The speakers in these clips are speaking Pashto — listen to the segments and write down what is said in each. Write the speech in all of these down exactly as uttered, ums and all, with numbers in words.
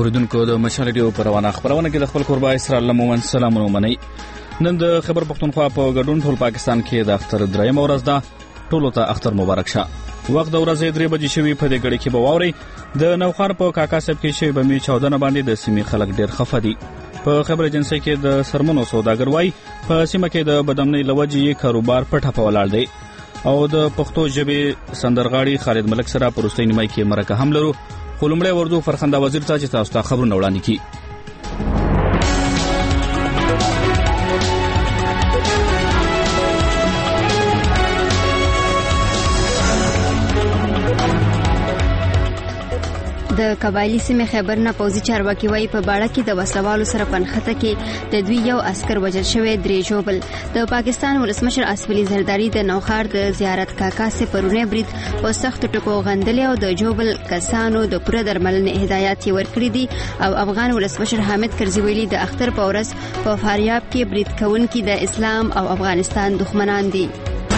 اوریدونکو د مشال ډیو په روانه خبرونه کې د خپل قربا اسرائیل مومن سلام ومني. نن د خبر پښتونخوا په ګډون ټول پاکستان کې د اختر دریم ورځ ده. ټولو ته اختر مبارک شه. وخت د ورځې درې بجې شوي په دې غړي کې به واوري د نوخار په کاکا صاحب کې شوی بمي چودنه باندې د سیمې خلک ډیر خفه دي. په خبر ایجنسی کې د سرمنو سوداګر وای په سیمه کې د بدامنۍ لوجې کاروبار پټه په ولاړ دی او د پښتو ژبې سندرغاړي خالد ملک سره په روستۍ نیمه کې مرکه هم لرو. خلمړی وردو فرخنده وزیر ته چې تاسو ته خبرونه وړاندې کی. د قبایلی سیمه خبر نه پوزي چارواکي وای په باړه کې د وسلوالو سره پنخته کې د دوی یو عسكر وژل شوی درې جوبل. د پاکستان ولسمشر اسف علي زرداری د نوخار د زیارت کاکا سه پرونه برید په سخت ټکو غندل او د جوبل کسانو د پوره درملنې هدایت ورکړي دي او افغان ولسمشر حامد کرزي ویلي د اختر په ورځ په فاریاب کې برید کوونکي د اسلام او افغانستان دښمنان دي.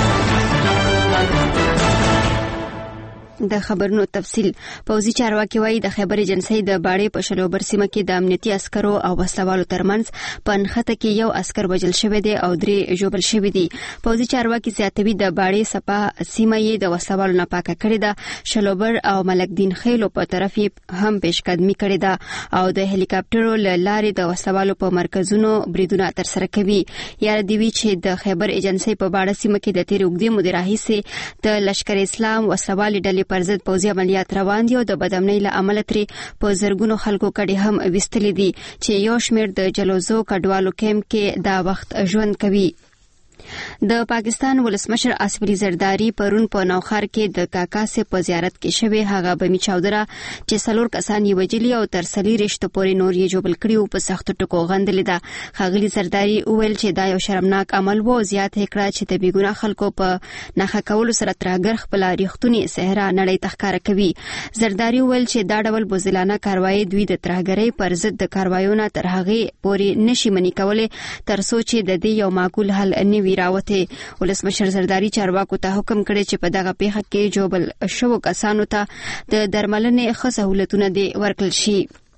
د خبرونو تفصیل پوزي چارواکي وای د خبر ایجنسی د باړې په شلوبر سیمه کې د امنیتي عسکرو او وسلوالو ترمنځ پنخته کې یو عسكر وژل شوی دی او درې جوبل شوی دي. پوزي چارواکي زیاتوي د باړې سپا سیمه یې د وسلوالو نه پاکه کړې ده. شلوبر او ملک دین خیلو په طرف هم پیشقدمي کړې ده او د هلیکاپټرو لارې د وسلوالو په مرکزونو بریدونه تر سره کوي. یاره دی وی چې د خبر ایجنسی په باړې سیمه کې د تیر وګړي مدیر راهیسه د لشکر اسلام وسلوالي ډلې پر ضد پوځي عملیات روان دي او د بدامنۍ له امله ترې په زرګونو خلکو کډي هم وستلې دي چې یو شمېر د جلوزو کډوالو کیمپ کې دا وخت ژوند کوي. د پاکستان ولسمشر اسف علي زرداری پرون په نوخار کې د کاکا سه په زیارت کې شوی هغه بمی چودره چې سلور کسان یې وجلی او تر سلی رښت پورې نور یې جوبل کړي او په سخت ټکو غندل ده. خاغلی زرداری وویل چې دا یو شرمناک عمل وو. زیات هکړه چې د بیګونه خلکو په نخښه کولو سره ترګر خپل ریښتونی صحرا نړۍ تخکار کوي. زرداری وویل چې دا ډول بوزلانه کاروایی دوی د ترګرۍ پر ضد د کاروایونو تر هغه پورې نشي منی کولای تر څو چې د دې یو معقول حل نه راوته. ولسمشر زرداری چارواکو ته حکم کړی چې په دغه پیښه کې جوبل شوو کسانو ته د درملنې ښه سہولتونه دي ورکړل شي.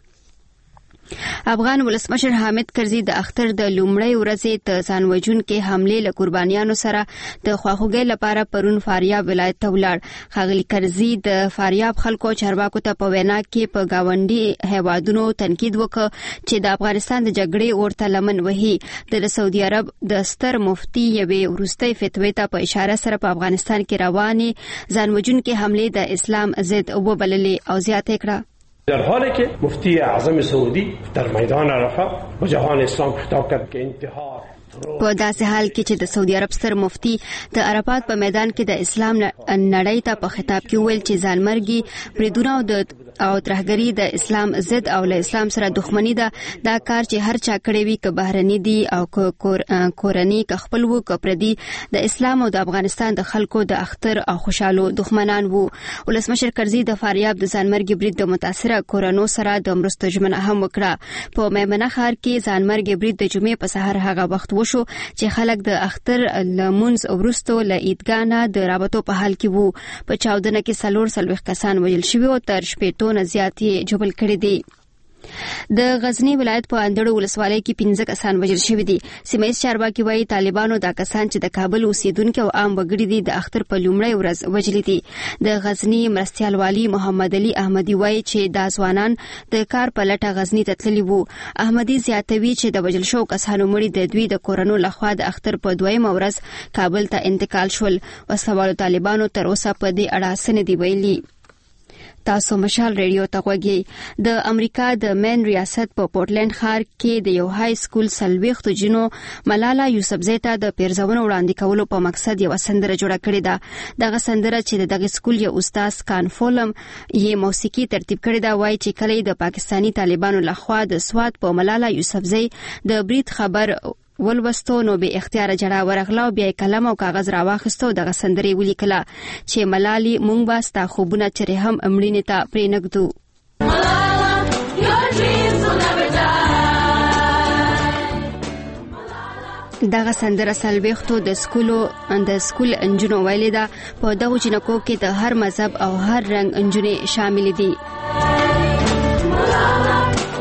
افغان ولسمشر حامد کرزي د اختر د لومړۍ ورځې ته ځان وژونکې حمله له قربانیانو سره د خواخوږۍ لپاره پرون فاریاب ولایت ته ولاړ. خاغلی کرزي د فاریاب خلکو چارواکو ته په وینا کې په گاونډي هیوادونو تنقید وکړ چې د افغانستان د جګړې ورته لمن وهي. د سعودي عرب د ستر مفتي یوې وروستۍ فتوی ته په اشاره سره په افغانستان کې روانې ځان وژونکې حمله د اسلام ضد وبللې او زیاته کړه. در حالی که مفتی اعظم سعودی در میدان عرفه به جهان اسلام خطاب کرد که انتحار په داسې حال کې چې د سعودي عرب ستر مفتي د عرفات په میدان کې د اسلام نړۍ ته په خطاب کې ویل چې ځانمرګي بریدونه او د او ترهګری د اسلام ضد او له اسلام سره دښمنی ده. دا کار چې هر چا کړی وي که بهرني دي او که کورني که خپل وو که پردي د اسلام او د افغانستان د خلکو د اختر او خوشالو دښمنان وو. ولسمشر کرزي د فاریاب د ځانمرګي برید د متاثره کورونو سره د مرستو ژمنه هم وکړه. په میمنه ښار کې ځانمرګي برید د جمعې په سحر هغه وخت وشو چې خلک د اختر لمونځ وروسته له عیدګاه نه د رابطو په حال کې وو. په چاودنه کې څلور څلوېښت کسان وژل شوي او تر شپېتو نه زیات یې جوبل کړي دي. د غزنی ولایت په اندړو ولسوالۍ کې پنځه کسان وژل شوي دي. سیمه ییز چارواکي وایي طالبانو دا کسان چې د کابل اوسیدونکي او عام وګړي دي د اختر په لومړۍ ورځ وژلي دي. د غزنی مرستیال والي محمد علي احمدي وایي چې دا ځوانان د کار په لټه غزنی ته تللي وو. احمدي زیاتوي چې د وژل شوو کسانو مړي د دوی د کورونو لخوا د اختر په دویمه ورځ کابل ته انتقال شول. وسوالو طالبانو تر اوسه په دې اړه څه نه دي ویلي. تاسو مشال ریډیو ته غوږی. د امریکا د مین ریاست په پورټلند ښار کې د یو های سکول سلويختو جنو ملالا یوسفزۍ ته د پیرزونو وړاندې کولو په مقصد یو سندره جوړه کړې ده. دغه سندره چې دغه سکول یو استاد کانفولم یې موسیقي ترتیب کړې ده وایي چې کله د پاکستانی طالبانو لخوا د سواد په ملالا یوسفزۍ د برید خبر ولوستو نو به اختیار جړه ورغلا او بیا کلم او کاغذ راواخستو دغه سندري ولیکله چې ملالي مونږ با ستا خوبونه چرې هم امړینه ته پرېنګدو. دغه سندره سلويختو د سکولو د سکول انجونو ویلې ده. په دغه جنکو کې د هر مذهب او هر رنګ انجونې شامل دي.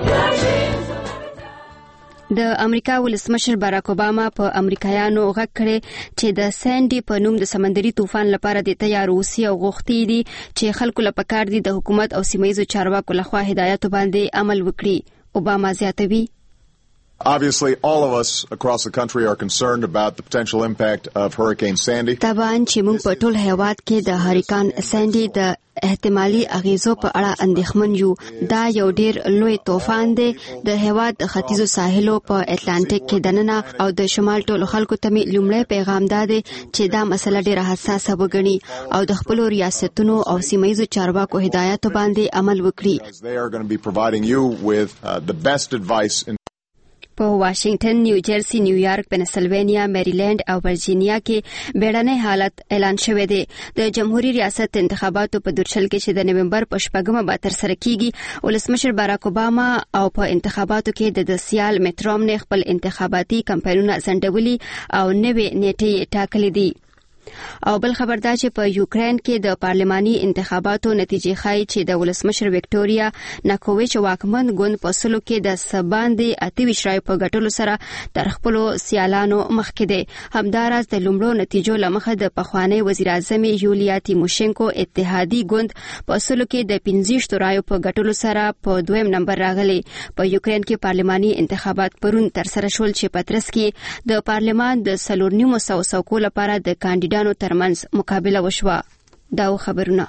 د امریکا ولسمشر باراک اوباما په امریکایانو غږ کړی چې د سانډي په نوم د سمندري طوفان لپاره د تیار اوسي او غوښتي دي چې خلکو له پکار دي د حکومت او سیمایي چارواکو لخوا هدایت باندې عمل وکړي. اوباما زیاتوي Obviously, all of us across the country are concerned about the potential impact of Hurricane Sandy. طبعاً چې موږ په ټول هیواد کې د هریکان سانډي د احتمالي اغیزو په اړه اندېښمن یو. دا یو ډیر لوی طوفان دی. د هیواد د ختیځو ساحلو په اتلانټیک کې دننه او د شمال ټولو خلکو ته می لومړی پیغام داده چې دا مسله ډیره حساسه وګڼي او د خپل ریاستونو او سیمایي چارواکو هدایت باندې عمل وکړي. They are going to be providing you with uh, the best advice in په واشنگټن، نیوجرسي، نیویارک، پنسلوانیا، میریلند او ورجینیا کې بیړنی حالت اعلان شوی دی. د جمهوریت ریاست انتخاباتو په درشل کې چې د نومبر په شپږمه به تر سره کیږي، ولسمشر باراک اوباما او په انتخاباتو کې د سیال میټ رومني خپل انتخاباتي کمپاینونه ځنډولي او نوې نیټې ټاکلې دي. او بل خبر دا چې په یوکرين کې د پارلماني انتخاباتو نتیجې ښایي چې د ولسمشر وکټوریا ناکوویچ واکمن ګوند په سلو کې د سباندې اتویش رای په ګټلو سره تر خپل سیالانو مخکې دي. همداراز د لومړو نتیجو لمخه د پخوانی وزیر اعظم یولیا تیموشینکو اتحادي ګوند په سلو کې د پنځه رایو په ګټلو سره په دویم نمبر راغلي. په یوکرين کې پارلماني انتخابات پرون تر سره شول چې پترس کې د پارلمان د سلورنیمو سو سوکو لپاره د کاندیدانو ترمنځ مقابله وشوه. دا خبرونه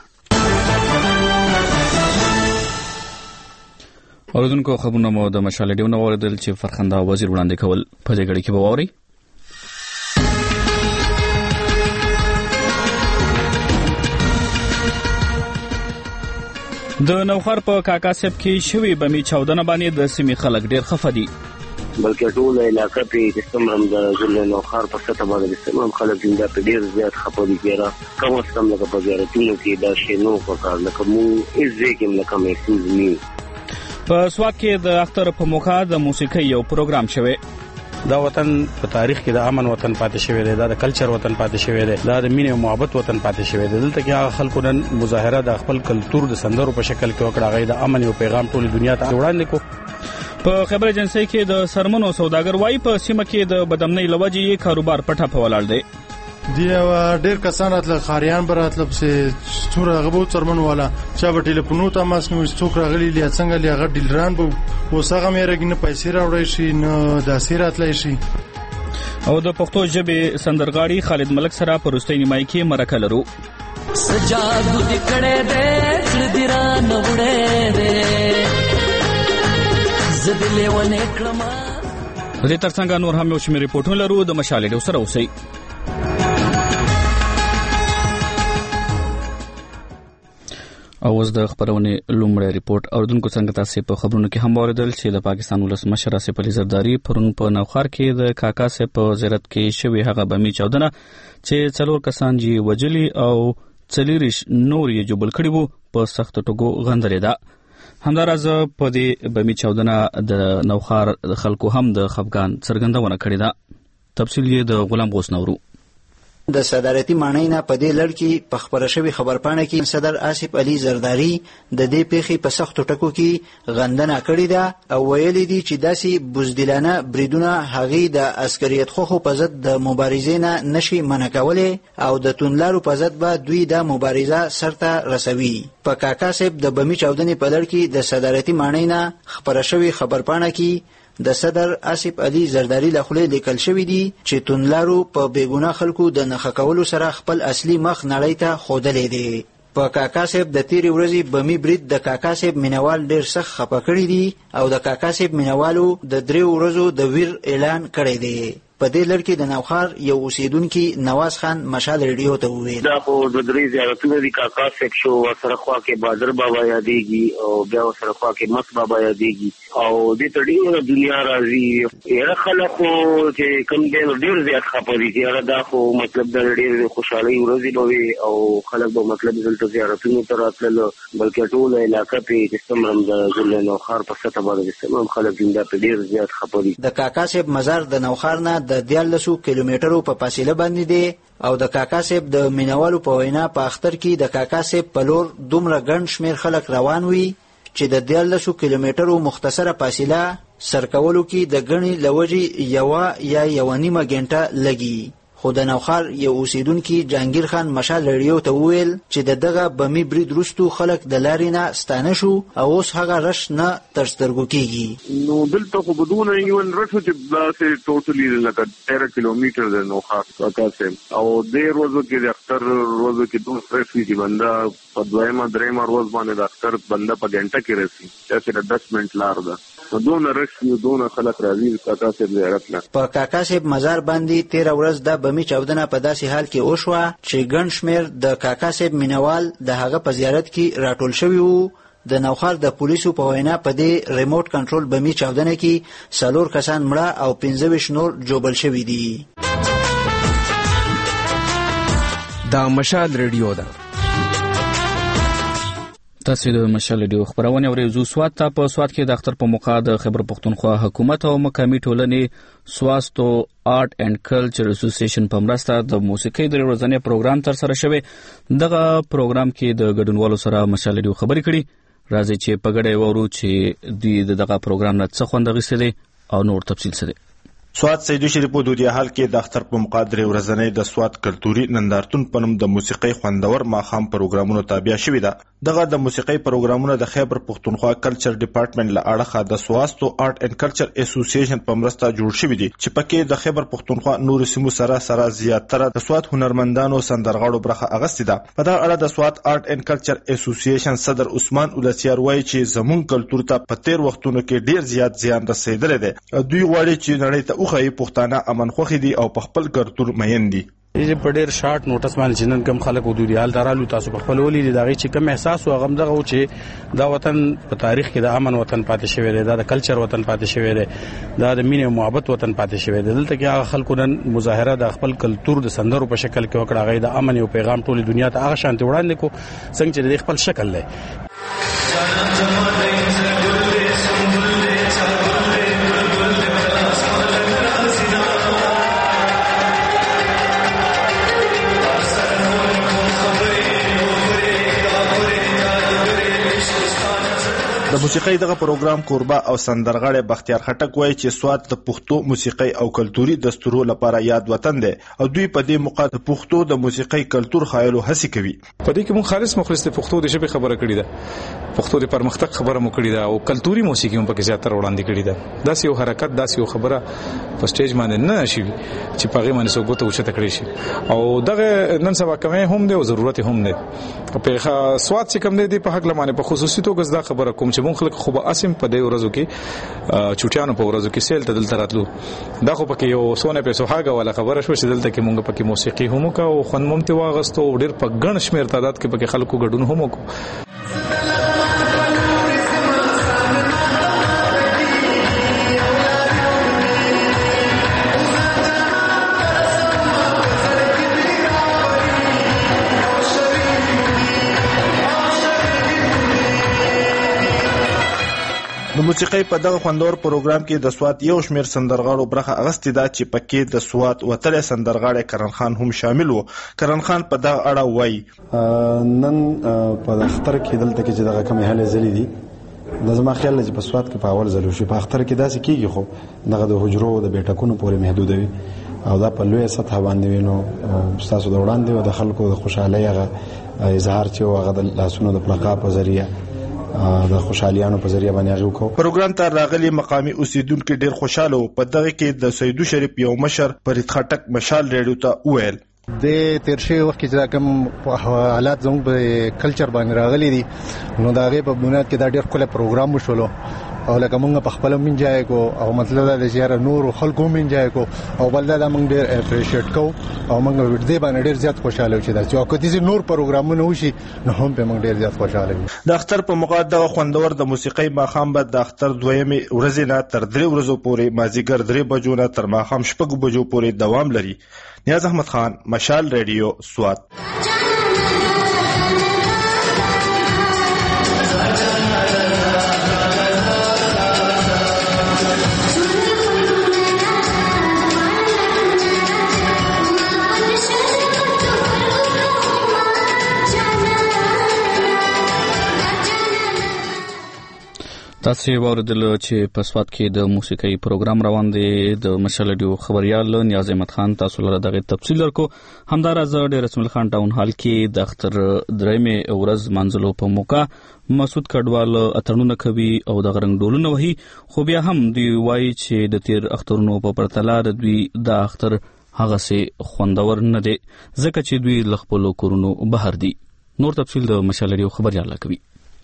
اوردونکو خبرونه مو د مشال ډیونه اوریدل چې فرخنده وزیر وړاندې کول په دې غړي کې ووري. د نوخر په کاکا سیب کې شوی بمی چاودنه باندې د سیمې خلک ډیر خفه دي. بلکې ټول علاقې په استمرام د ضلع نوخر په سطح باندې استمرام خلک زنده په ډیر زیات خپه دي. کېره کوم څه لکه په زیارتونو کې دا شی نو په کار لکه مو ایزه کې لکه محسوس ني. په سواد کې د اختر په موخه د موسیقي یو پروګرام شوی. دا وطن په تاریخ کې د امن وطن پاتې شوی دی، دا د کلچر وطن پاتې شوی دی، دا د مینې او محبت وطن پاتې شوی دی. دلته کې خلکو نن مظاهره د خپل کلچر د سندرو په شکل کې وکړه، غي د امن یو پیغام ټول دنیا ته وړاندې کو. په خبر ایجنسی کې د سرمنو سوداګر وای په سیمه کې د بدامنۍ لوجې کاروبار پټه په ولاړ دی. دی ډیر کسان اتل خاریان براتل په څوره غبو سرمنو والا چا په ټلیفونو ته ماس نو څوک راغلی لیا څنګه لیا غ ډیلران بو وسغه مې رګنه پیسې راوړی شي نو داسې راتلای شي. او د پښتو ژبې سندرغاړي خالد ملک سره په روستۍ نیمای کې مرکه لرو. سجاد دکړې دې څړ دیران وړې دې زدلې ونه کړم. دې ترڅنګ نور هم یو شمېر ریپورتونه لرو. د مشال ډیو سره اوسئ. او اوس د خبرونه لومړی ریپورت اوردونکو څنګه تاسو په خبرونو کې هم اوریدل چې د پاکستان ولسمشر آصف علي زرداری پرون په نوخار کې د کاکا سیب په زیارت کې شوی هغه بمی چاودنه چې څلور کسان جی وجلی او څلریش نور یې جوړ کړي وو په سخت ټکو غندلې ده. همداراز په دې بمی چاودنه د نوخار خلکو هم د خفقان څرګندونه کړې ده. تفصیل یې د غلام غوث نورو. د صدارتي معنی نه په دې لړ کې په خبره شوی خبرپاڼه کې صدر آصف علي زرداری د دې پیښې په سختو ټکو کې غندنه کړې ده او ویلي دي چې داسې بزدلانه بریدونه هغې د عسکریت خوخو په ضد د مبارزې نه نشي منع کولی او د توندلارو په ضد به دوی دا مبارزه سرته رسوي. په کاکا صاحب د بمي چاودنې په لړ کې د صدارتي معنی نه خبره شوی خبرپاڼه کې د صدر آصف علي زرداری له خولې لیکل شوی دی چې توندلارو په بیګونه خلکو د نښه کولو سره خپل اصلي مخ نړۍ ته ښودلی دی. په کاکا صاحب د تیرې ورځې بمي برید د کاکا صاحب مینوال ډیر سخت خپه کړي دي او د کاکا صاحب مینوالو د دریو ورځو د ویر اعلان کړی دی. په دې لړ کې د نوخار یو اوسیدونکي نواز خان مشال ریډیو ته وویل دا په د درې زیارتونو د کاکا صاحب شو سره خوا کې بادر بابا یادېږي او بیا سره خوا کې مس بابا یادېږي او د تړي دنیا راځي یره خلکو چې کم دین ډیر زیات خپه دي چې دا خو مطلب د ډیر خوشحالي ورځي به او خلک به مطلب دلته زیارتونو ته راتلل بلکې ټول علاقې په استمرام د ضلع نوخار په سطح باندې استمرام خلک زنده په ډیر زیات خپه دي. د کاکا صاحب مزار د نوخار نه د دیارلسو کیلومترو په فاصله باندې دی او د کاکا صاحب د مینوالو په وینا په اختر کې د کاکا صاحب په لور دومره ګڼ شمېر خلک روان وي چې د دیارلسو کیلومترو مختصره فاصله سرکولو کې د غني لوجي یو یا یو نیمه غنټه لګي. خو د نوخار یو اوسیدونکي جهانگیر خان مشال رادیو ته وویل چې د دغه بمی برید وروسته خلک د لارې نه ستانه شو او اوس هغه رش نه تر سترګو کېږي. نو دلته خو بدون یو رش چې داسې ټوټلی لکه تیرہ کیلومتر د نوخار کاکاسه او د ورځو کې د اختر ورځو کې دوه فرشي چې بندا په دویمه درېمه ورځ باندې د اختر بندا په غنټه کې رسي چې د دس منټ لار ده. دونه رش یو دونه خلک راځي کاکاسه زیارت نه. په کاکاسه مزار باندې تیرہ ورځ د بمی چاودنه په داسې حال کې وشوه چې ګڼ شمېر د کاکاسه مینوال د هغه په زیارت کې راټول شوي وو. د نوخار د پولیسو په وینا په دې ریموټ کنټرول بمی چاودنه کې څلور کسان مړه او پنځه ویشت نور جوبل شوي دي. دا مشال ریډیو ده. تاسو د مشال ریډیو خبرونه اورئ. سوات ته په سوات کې د اختر په موقع د خیبر پختونخوا حکومت او مقامي ټولنې سواستو آرټ اینڈ کلچر اسوسییشن په مرسته د موسیقي د ورځنی پروګرام تر سره شوی. دغه پروګرام کې د ګډونوالو سره مشال ریډیو خبرې کړي. راځي چې په ګډه وورو چې د دغه پروګرام نه څه خوند غوښتي او نور تفصیل څه دي. سوات سیدو شریف په دودیا حال کې د اختر په مقادره ورځنی د سوات کلتوري نندارتون په نوم د موسیقي خوندور ماخام پروګرامونو تابع شوی ده. دغه د موسیقي پروګرامونو د خیبر پختونخوا کلچر ډپارټمنټ له اړخه د سواستو آرټ اینڈ کلچر اسوسییشن په مرسته جوړ شوی دي چې پکې د خیبر پختونخوا نور سیمو سره سره زیاتره د سوات هنرمندانو سندرغاړو برخه اغستې ده. په دا اړه د سوات آرټ اینڈ کلچر اسوسییشن صدر عثمان اولسیار وایي چې زمون کلتور ته په تیر وختونو کې ډیر زیات زیان رسیدلی دی. دوی غواړي چې نړۍ ته اوخی پښتانه امن خوخي دي او په خپل کلتور مین دي. چې په ډیر شارټ نوټس باندې چې نن کم خلک ودوریال درالو تاسو په خپل ولې دي دغه چې کم احساس او غم دغه چې دا وطن په تاریخ کې د امن وطن پاتې شوی دی، دا د کلچر وطن پاتې شوی دی، دا د مینې او محبت وطن پاتې شوی دی. دلته کې هغه خلکو نن مظاهره د خپل کلتور د سندرو په شکل کې وکړه، هغه د امن او پیغام ټول دنیا ته هغه شانتي وړاندې کو څنګه چې د خپل شکل لري. د موسیقۍ دغه پروګرام کوربه او سندرغاړی بختیار خټک وایي چې سوات د پښتو موسیقۍ او کلتوري دستورو لپاره یاد وطن دی او دوی په دې موقع د پښتو د موسیقۍ کلتور خایلو هڅې کوي. په دې کې موږ خالص مخلص د پښتو د ژبې خبره کړې ده، پښتو د پرمختګ خبره مو کړې ده او کلتوري موسیقي هم پکې زیاتره وړاندې کړې ده. داسې یو حرکت، داسې یو خبره په سټیج باندې نه شي چې په هغې باندې څوک ګوته اوچته کړی شي او دغه نن سبا کمی هم دی او ضرورت هم دی. په سوات چې کوم دی په حق لمانه په خصوصي توګه دا خبره کوم چې موږ خلک خو به اسیم په دې ورځو کې چوټیانو په ورځو کې سیل ته دلته راتلو، دا خو پکې یو سونه پیسو هاګه ولا خبره شو چې دلته کې مونږ پکې موسیقي هم وکاو، خوند ممته واغستو، ډېر په ګڼ شمېر تعداد کې پکې خلکو ګډون هم وکړو. د موسیقۍ په دغه خوندور پروګرام کې د سوات یو شمېر سندرغاړو برخه اغستې ده چې پکې د سوات وتلی سندرغاړی کرن خان هم شامل و. کرن خان په دغه اړه وایي نن په اختر کې دلته کې چې دغه کمې هلې ځلې دي د زما خیال چې په سوات کې په اول ځل وشي، په اختر کې داسې کېږي خو دغه د حجرو د بیټکونو پورې محدود وي او دا په لویه سطح باندې وي. نو ستاسو د وړاندې د خلکو د خوشحالۍ هغه اظهار چې هغه د لاسونو د پړقا په ذریعه د خوشحالیانو په ذریعہ باندې هغه وکړو. پروګرام ته راغلي مقامي اوسیدونکو ډیر خوشاله وو. په دغه کې د سیدو شریف یو مشر فرید خټک مشال ریډیو ته وویل د تیر شوی وخت کې چې کوم حالات زموږ په کلچر باندې راغلي دي نو دا غي په بنیاد کې دا ډیر کله پروګرام وشولو او لکه موږ په خپل من ځای کو او مطلب دا چې نور خلکو من ځای کو او بل دا موږ ډیر اپریشیټ کو او موږ ورته باندې ډیر زیات خوشاله شو چې دا چې کله نور پروګرامونه وشي نو هم په موږ ډیر زیات خوشاله یو. د اختر په موقع د خوندور د موسیقۍ ماخام به د اختر دویمه ورځ نه تر درې ورځې پورې مازیګر درې بجو نه تر ماخام شپږ بجو پورې دوام لري. نیاز احمد خان، مشال ریډیو، سوات. تاسو ورته چې په سواد کې د موسیقي پروګرام روان دی د مشالډیو خبريال نیاز احمد خان تاسو لپاره دغه تفصیل ورکو. همدارز د رسول خان ټاون هال کې د اختر درېمه ورځ منځلو په موقع مسعود کډوال اترونه کوي او د غرنګ ډولونه وهي، خو بیا هم دی وایي چې د تیر اخترونو په پرتله د دوی د اختر هغه سي خوندور نه دي ځکه چې دوی لخپلو کورونو بهر دي. نور تفصیل د مشالډیو خبريال کوي.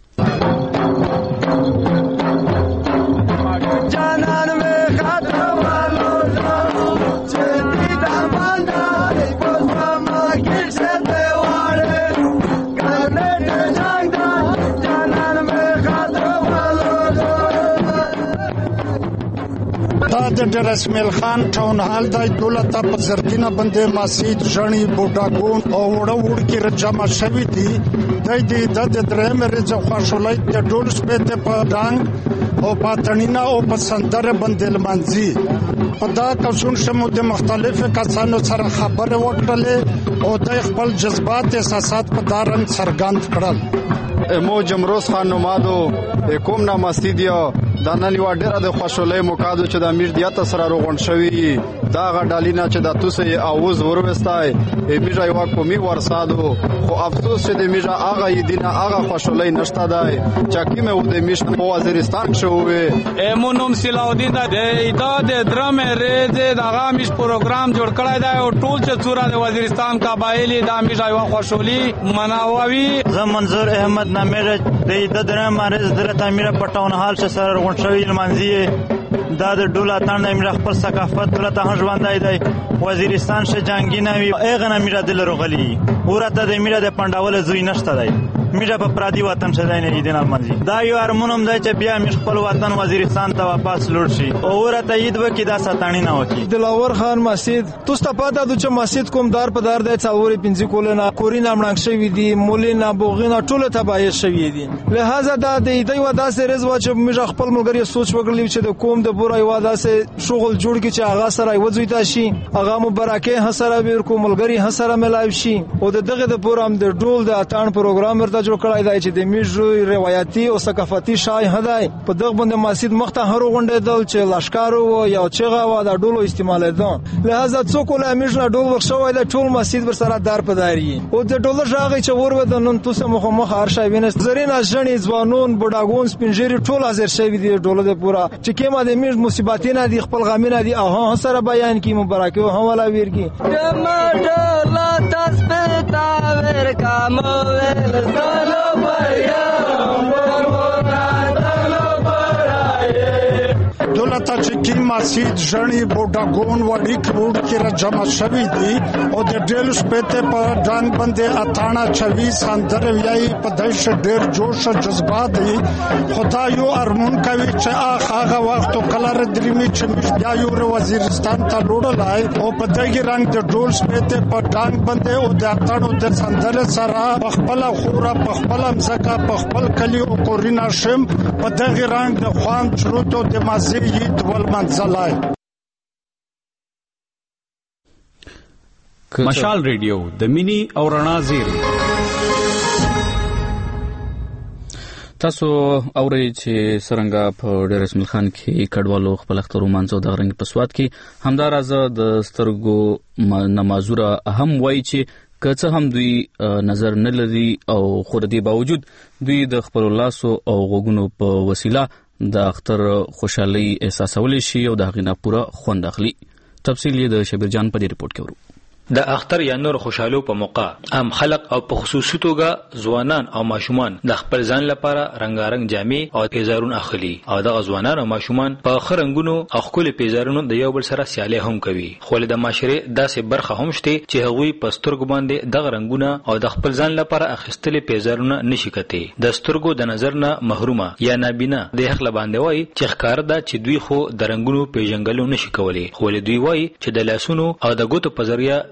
د رسمیل خان ټاون هال د دولت په زرګینه باندې مسجد ژړی بوډاګون او وړ وړ کې رجما شوی دي. د دې د درېم رځ خوشولای د ډول سپېته په ډنګ او پاتنینا او په سندره باندې لمانځي. په دا کوشون شمو د مختلفو کسانو سره خبره وکړلې او د خپل جذبات احساسات په دارن څرګند کړل. مو جمروز خان نومادو کوم نا مسجدیا دا نن یو ډېر د خوشولې موقعو چې د امیر دیات سره روغون شوی دا غډالینا چې د توسه اوز وروستای میجا یو کومي ورسادو، خو افسوس چې د میجا هغه یدینه هغه خوشولې نشته دی چې کیمه و د میش په وزیرستان شوې. ایمونوم سلاودین د دا د درم ریزه د هغه میش پروګرام جوړ کړای دی او ټول چې څوره د وزیرستان قبایلی د میجا یو خوشولې مناوي. زه منظور احمد نامره د درم ریز درته میره پټاون حال سره شوی المنزیه دا د ډوله تاند امیر خپل ثقافت دولت هم ژوندای دی. وزیرستان ش جنگی نوی اغه امیر دل رغلی ورته د امیر د پنداول زوی نشته دی. میرا په پرادی وطن شدای نه دین المنزی دا یو ارمونم دی چې بیا مش خپل وطن وزیرستان ته واپس لور شي او ورته عید وکي دا ستانی نه وکي. دلاور خان مسجد توسته پاته د چ مسجد کوم دار په دار د څاوري پنځه کولنه کورینه مړنګ شوی دی مولینا بوغینا ټوله تبای شوی دی. لہذا دا د دی ودا سره رضوا چې مش خپل ملګری سوچ وکړلی چې د کوم د بورای ودا سره شغل جوړ کی چې هغه سره وځوي تاشي هغه مبارکه حسره ور کو ملګری حسره ملایب شي او دغه د پروګرام د ډول د اتان پروګرام ورته جوړ کړای دی چې د میژو روایتي او ثقافتي شای هداي په دغه باندې مسجد مخته هر غونډه دل چې لشکارو یا چغه و د ډولو استعمال ده. لہذا څوک له میژو ډول وښوي د ټول مسجد ور سره دار پداري او د ډول ژغه چې ور ود نن توسه مخ مخ هر شای ویني زرین ځنی ځوانون بډاګون سپینجری ټول حاضر شوی دی ډول د پورا چې کیما د میژ مصیبتینه دی خپل غامینه دی او سره بیان کی مبارکي او حواله ویر کی لا تسبتا ور کامو ول سلو بیا دولت چې کی مسجد ژړی بوډاګون وړي کروڑ کې را جمع شوی دی او د ډېر سپېته په ډنګ باندې اتانا چوي ساندر ویای په دایښ ډېر جوش او جذبات دی. خدای یو ارمون کوي چې هغه وخت کلر درېمي چې بیا یو وزیرستان ته لوړلای او په دغه رنګ د ډول سپېته په ډنګ باندې او د اتاړو د ساندر سره خپل خورا په خپل مزکا په خپل کلی او کورینا شم په دغه رنګ د خوان شروط او د مازی ډول منځلای. مشال ریډیو د مینی او رڼا زیری تاسو اورئ چې څنګه په ډېر رسول خان کې کډوالو خپل اخترو مانځو د غرنګ په سواد کې همدارز د سترګو نمازوره هم وایي چې که هم دوی نظر نه لري او خو د دې باوجود دوی د خپل لاسو او غوګونو په وسیله د اختر خوشحالي احساسول شي او د غینا پورا خوند اخلي. تفصیل یې د شبیر جان په دې ریپورت کې ورو. د اختر یا نور خوشحالو په موقع عام خلق او په خصوصي توګه ځوانان او ماشومان د خپل ځان لپاره رنگارنګ جامې او پیزارون اخلي او د ځوانان او ماشومان په خرنګونو او خپل پیزارونو د یو بل سره سیالي هم کوي. خو د معاشره داسې برخه هم شته چې هغوی په سترګو باندې د رنگونه او د خپل ځان لپاره اخیستل پیزارونه نشي کته د سترګو د نظر نه محرومه یا نابینا د حق لباندې وای چې ښکار ده چې دوی خو د رنگونو پیژنګلو نشي کولی. خو دوی وای چې د لاسونو او د ګوتو په ذریعہ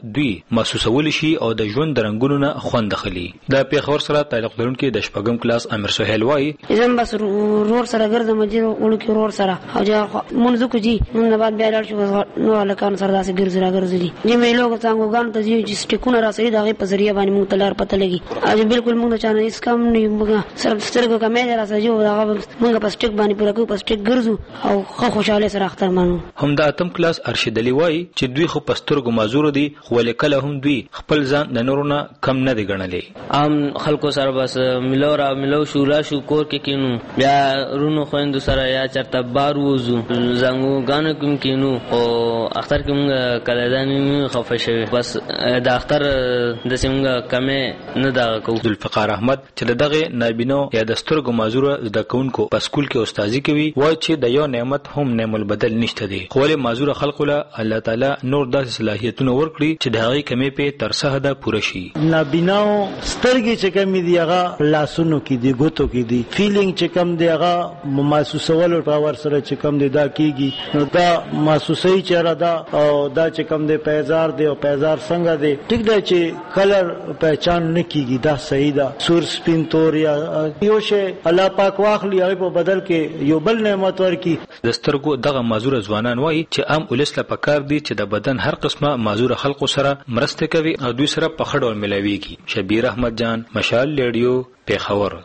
دوی محسوسول شي او د ژوند د رنگونو نه خوند اخلي. د پیښور سره تعلق لرونکي د شپږم کلاس امیر سهیل وایي زم بس رور سره ګرځم چې ورو کې رور سره او جا مونږ کو جی نن بعد بیا لاړ شو نو لکان سره داسې ګرځي را ګرځي چې مې لوګ څنګه ګان ته چې سټیکونه را سړي دغه په ذریعہ باندې مونږ تلار پته لګي اج بالکل مونږ چانه اس کم نه مونږ سره سترګو کا مې را سجو دغه مونږ په سټیک باندې پوره کو په سټیک ګرځو او خو خوشاله سره اختر مانو. هم د اتم کلاس ارشد علی وایي چې دوی خو پسترګو معذور دي خو لیکله هم دوی خپل ځان د نورونه کم نه دي ګڼلې. عام خلکو سره بس ملو را ملو شورا شو کور کې کینو بیا رونو خويندو سره یا چرته بار وځو زنګو غانو کوم کینو او اختر کوم کله ځان خفه شوی بس د اختر د څنګه کمه نه دا کو. ذوالفقار احمد چې دغه نابینو یا د سترګو معذور د کونکو په سکول کې استادي کوي وایي چې د یو نعمت هم نعمت البدل نشته دي خو له معذور خلکو له الله تعالی نور داسې صلاحیتونه ورکړي چې د هغه کمی په تر څه حد پوره شي. نابیناو سترګې چې کمی دی هغه لاسونو کې دی ګوتو کې دی فیلینګ چې کم دی هغه محسوسول او ور سره چې کم دی دا کیږي نو دا محسوسي چهره دا او دا چې کم دی پیزار دی او پیزار څنګه دی ټیک دی چې کلر پہچان نه کیږي دا صحیح ده سور سپین تور یا یو شی الله پاک واخلي هغه په بدل کې یو بل نعمت ورکی. د سترګو دغه معذور ځوانان وایي چې عام ولس له پکار دي چې د بدن هر قسمه معذور خلکو سره مرسته کوي او دوی سره په خړ ډول ملاويږي. شبیر احمد جان مشال ریډیو پیښور.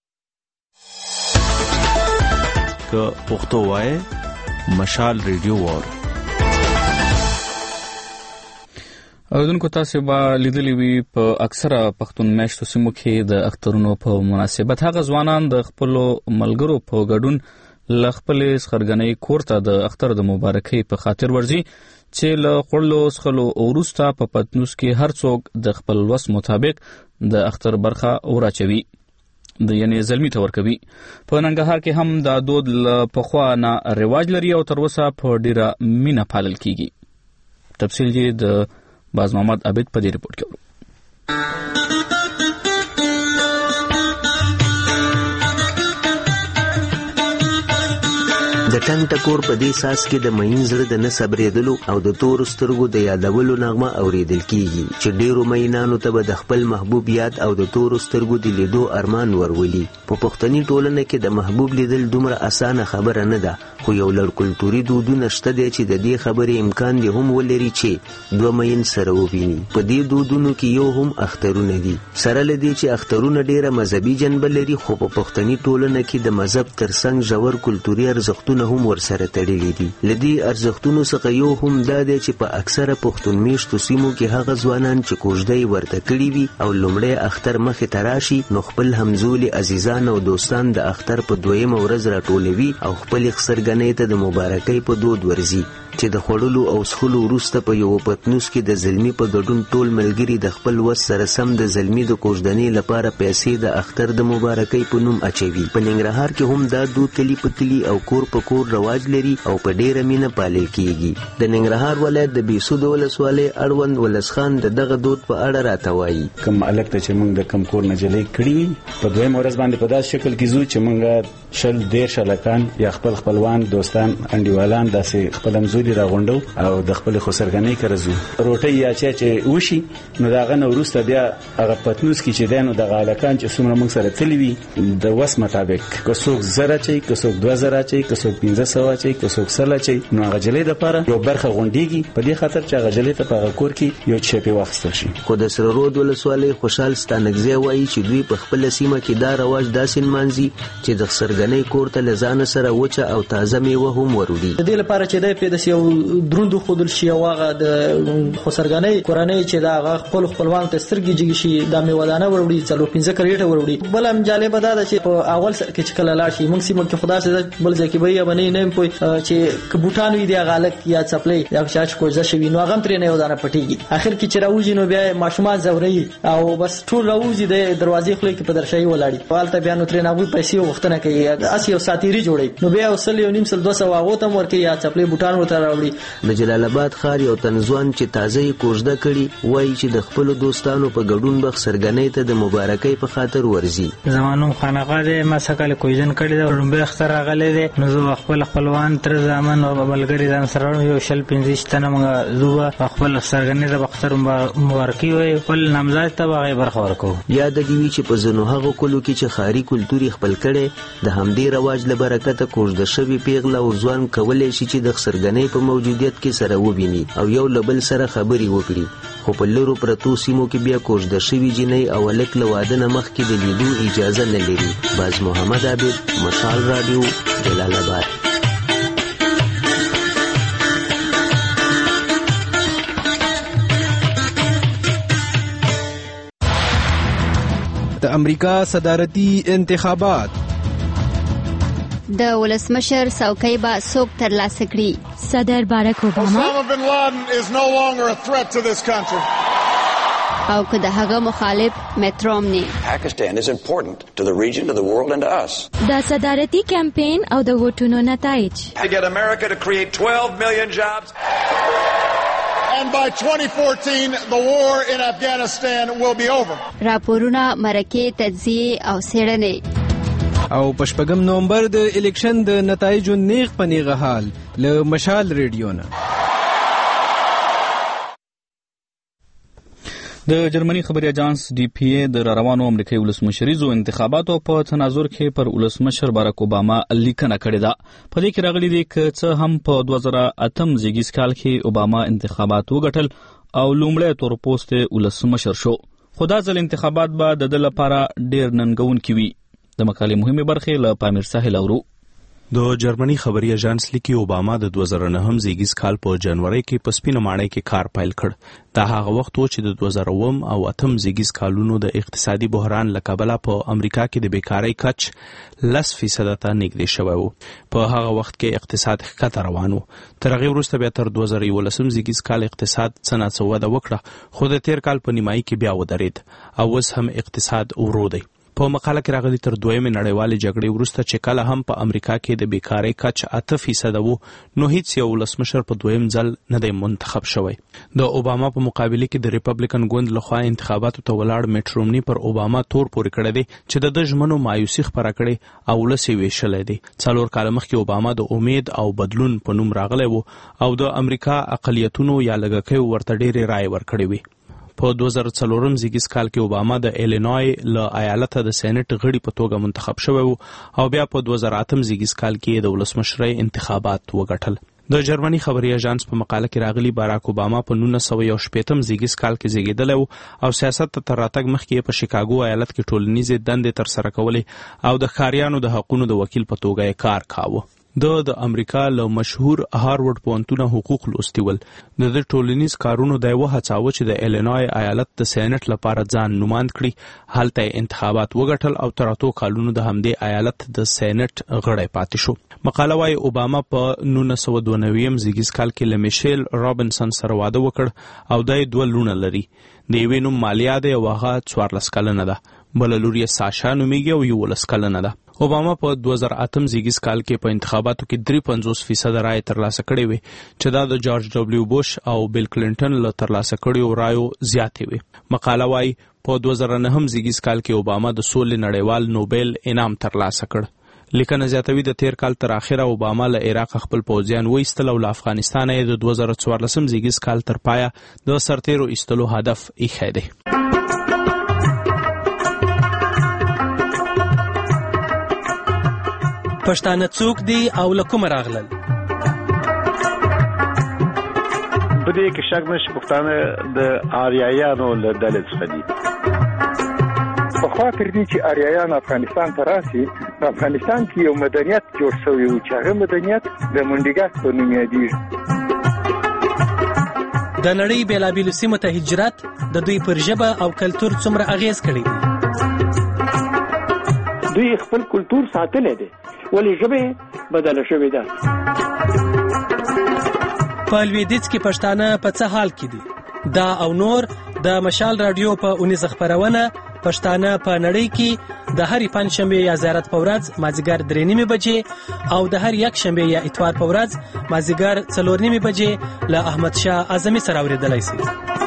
که پښتو وای مشال ریډیو وار اوردونکو تاسو به لیدلی وي په اکثره پښتون میاشتو سیمو کې د اخترونو په مناسبت هغه ځوانان د خپل ملګرو په ګډون لخپلې سخرګنۍ کورته د اختر د مبارکۍ په خاطر ورځي چې له خړلو سخلو اوروستا په پتنوس کې هر څوک د خپل وس مطابق د اختر برخه اوراچوي د یعنی زلمی تور کوي. په ننګرهار کې هم د دود په خوا نه رواج لري او تر اوسه په ډیره مینا پالل کیږي. تفصیل یې د باز محمد عبید په دې رپورت کې ورو. د ټنګ ټکور په دې ساس کې د مین زړه د نصبرېدلو او د تور سترګو د یادولو نغمه اوریدل کیږي چې ډیرو مینانو ته به د خپل محبوب یاد او د تور سترګو د لیدو ارمان ورولي. په پښتني ټولنه کې د محبوب لیدل دومره اسانه خبره نه ده خو یو لړ کلتوري دودونه شته دي چې د دې خبرې امکان دی هم ولري چې دوه مین سره وویني. په دې دودونو کې یو هم اخترونه دي سره لدی چې اخترونه ډیره مذهبي جنبه لري خو په پښتني ټولنه کې د مذهب ترڅنګ ژور کلتوري ارزښتونه هم ورسره تړلي دي. لدی ارزښتونو څخه یو هم دا دی چې په اکثره پښتون میشتو سیمو کې هغه ځوانان چې کوژدۍ ورته کړي وي او لومړی اختر مخې ته راشي نو خپل همزولي عزیزان او دوستان د اختر په دویمه ورځ راټولوي او خپل خسرګنۍ ته د مبارکۍ په دود ورځي چې د خوړلو او څښلو وروسته په یو پتنوس کې د زلمی په ګډون ټول ملګري د خپل وس سره سم د زلمی د کوژدنۍ لپاره پیسې د اختر د مبارکۍ په نوم اچوي. په ننګرهار کې هم دا دود کلی په کلی او کور په کور رواج لري او په ډیره مینه پالل کیږي. د ننګرهار ولایت د بیسود ولسوالۍ اړوند ولسخان د دغه دود په اړه راته وایي. کوم الګ ته چې موږ د کم کور نه جلې کړی په دویم ورځ باندې په داسې شکل کې زو چې موږ شل ډیر شلکان یا خپل خپلوان دوستان انډیوالان داسې خپل همزولي راغونډو او د خپل خسرګنۍ کرزو روټي یا چې وشي نو دا غنه ورسته بیا هغه پتنوس کې چې دینو د غالکان چې څومره موږ سره تللی وي د وس مطابق که څوک زره چي که څوک دوه زره چي که څوک پنځه سوه چي که څوک سل چي نو هغه جلې د لپاره یو برخه غونډيږي په دې خاطر چې هغه جلې ته په کور کې یو چپی واخستل شي. خو د سره رود ولسوالۍ خوشحال ستانګزی وایي چې دوی په خپل سیمه کې دا رواج داسې مانځي چې د خسرګنۍ کور ته لزان سره وچه او تازه میوه هم وروړي. د دې لپاره چې د پیدا یو دروند خودل شي واغه د خسرګنۍ کورنۍ چې دا خپل خپلوان ته سترګې جګی شي د میوادانه وروړي څلو پنځه کریټه وروړي. بل هم جالب ده چې په اول کې چې کله لاړ شي موږ سیمه کې خدا سره بل ځکه به یې باندې نه پوي چې کبوټان وي د غالک یا چپلې یا چاچ کوزه شي نو هغه ترې نه ودانه پټيږي. اخر کې چې راوځي نو بیا ماشومان زوري او بس ټول راوځي د دروازې خلک په درشي ولاړی. والته بیا نو ترې نه وي پیسې وختنه کوي کوي اس یو ساتيري جوړي نو بیا وسل یو نیم سل دوه سوه هغه تم ورکي یا چپلې بوټان ورته راوړي. د جلال آباد ښار یو تنځوان چې تازه کوژده کړي وایي چې د خپل دوستانو په ګډون بخ سرګنۍ ته د مبارکۍ په خاطر ورزي. زمانو خانقاه دې ما سکل کوژن کړي د لومبه اختر غلې دې نو خپل خپلوان تر زمان او بلګری ځان سره یو شل پنځه تنه موږ زوبه خپل سرګنې د اختر مبارکي وي خپل نامزاد ته هغه برخه ورکو. یاد دی چې په زنو هغه کلو کې چې خاري کلتوري خپل کړي د همدې رواج له برکته کوژده شوی پیغله او ځوان کولای شي چې د سرګنۍ په موجودیت کې سره وبیني او یو لبل سره خبري وکړي. خو په لورو پرتو سیمو کې بیا کوژده شوی جنۍ او الک له واده نه مخکې د لیدو اجازه نه لري. باز محمد عابد، مشال رادیو، جلال آباد. د امریکا صدارتي انتخابات د ولسمشر څوکۍ به څوک ترلاسه کړي؟ صدر باراک اوباما او که د هغه مخالف میت رومني. د صدارتي کمپاین او د ووټونو نتایج And by twenty fourteen, the war in Afghanistan will be over. راپورونه، مرکې، تجزیې او څېړنې. او په شپږم نومبر د الیکشن د نتایجو نیغ په نیغه حال له مشال ریډیو نه. د جرمني خبري اجانس ډي پی اي د روانو امریکایي ولسمشریزو انتخاباتو په تناظر کې پر ولسمشر باراک اوباما لیکنه کړې ده. په دې کې راغلي دي چې څه هم په دوه زره اتم زیږیز کال کې اوباما انتخابات وګټل او لومړی تور پوست ولسمشر شو، خو دا ځل انتخابات به د ده لپاره ډېر ننګونکي وي. د مقالې مهمې برخې له پامیر ساحل اورو. د جرمني خبري اژانس لیکي اوباما د دوه زره نهم زیږیز کال په جنوري کې په سپینه ماڼۍ کې کار پیل کړ. دا هغه وخت و چې د دوه زره اووم او اتم زیږیز کالونو د اقتصادي بحران له کبله په امریکا کې د بیکارۍ کچ لس فیصد ته نږدې شوی و. په هغه وخت کې اقتصاد ښکته روان و. تر هغې وروسته بیا تر دوه زره یولسم زیږیز کال اقتصاد څه ناڅه وده وکړه، خو د تیر کال په نیمایي کې بیا ودرېد او اوس هم اقتصاد ورو دی. په مقاله کې راغلي تر دویمې نړیوالې جګړې وروسته چې کله هم په امریکا کې د بیکارۍ کچ اته فیصده و، نو هیڅ یو ولسمشر په دویم ځل نه دی منتخب شوی. د اوباما په مقابله کې د ریپبلیکن ګوند لخوا انتخاباتو ته ولاړ میت رومني پر اوباما تور پورې کړی دی چې د ده ژمنو مایوسي خپره کړې او ولس یې ویشلی دی. څلور کاله مخکې اوباما د امید او بدلون په نوم راغلی و او د امریکا اقلیتونو یا لږکیو ورته ډېرې رایې ورکړې وي. په دوه زره څلورم زیږیز کال کې اوباما د ایلینوای له ایالته د سېنات غړي په توګه منتخب شوی و او بیا په دوه زره اتم زیږیز کال کې د ولسمشرۍ انتخابات وګټل. د جرمني خبري اژانس په مقاله کې راغلي باراک اوباما په نولس سوه یو شپېتم زیږیز کال کې زیږېدلی و او سیاست ته تر راتګ مخکې په شیکاګو ایالت کې ټولنیزې دندې ترسره کولې او د ښاریانو د حقونو د وکیل په توګه یې کار کاوه. د د امریکا له مشهور هارورډ پوهنتونه حقوق لوستي ول. د د ټولنیز کارونو دی وهڅاوه چې د ایلینوای ایالت د سېنات لپاره ځان نوماند کړي. هلته انتخابات وګټل او تر اتو کالونو د همدې ایالت د سېنات غړی پاتې شو. مقاله وايي اوباما په نولس سوه دوه نوي زیږیز کال کې له میشیل رابنسن سره واده وکړ او د دوه لونه لري. د یوې نوم مالیا دی او هغه څوارلس کلنه ده، بله لور یې ساشا نومیږي او یولس کلنه ده. اوباما په دوه زره اتم زیږیز کال کې په انتخاباتو کې درې پنځوس فیصد رایې ترلاسه کړې وې چې دا د جارج ډبلیو بوش او بیل کلینټن له ترلاسه کړیو رایو زیاتې وې. مقاله وايي په دوه زره نهم زیږیز کال کې اوباما د سولې نړیوال نوبل انعام ترلاسه کړ. لیکنه زیاتوي د تیر کال تر اخره اوباما له عراق خپل پوځیان وایستل او له افغانستان یې د دوه زره څوارلسم زیږیز کال تر پایه د سرتیرو ایستلو هدف ایښی دی. پښتانه څوک دي او له کومه راغلل؟ په دې کې شک نشته پښتانه د آریایانو له ډلې څخه دي. پخوا تر دې چې آریایان افغانستان ته راسي، په افغانستان کې یو مدنیت جوړ شوی و چې هغه مدنیت د منډیګک په نوم یادیږي. د نړۍ بېلابېلو سیمو ته هجرت د دوی پر ژبه او کلتور څومره اغیز کړی دی؟ دوی خپل کلتور ساتلی دی ولې ژبه بدله شوې ده. په لویدیځ کې پښتانه په څه حال کې دي؟ دا او نور د مشال رادیو په اونیزه خپرونه پښتانه په نړۍ کې د هرې پنجشنبې یا زیارت په ورځ مازدیګر درې نیمې بجې او د هر یک شنبې یا اتوار په ورځ مازدیګر څلور نیمې بجې له احمد شاه اعظمي سره اورېدلی سي.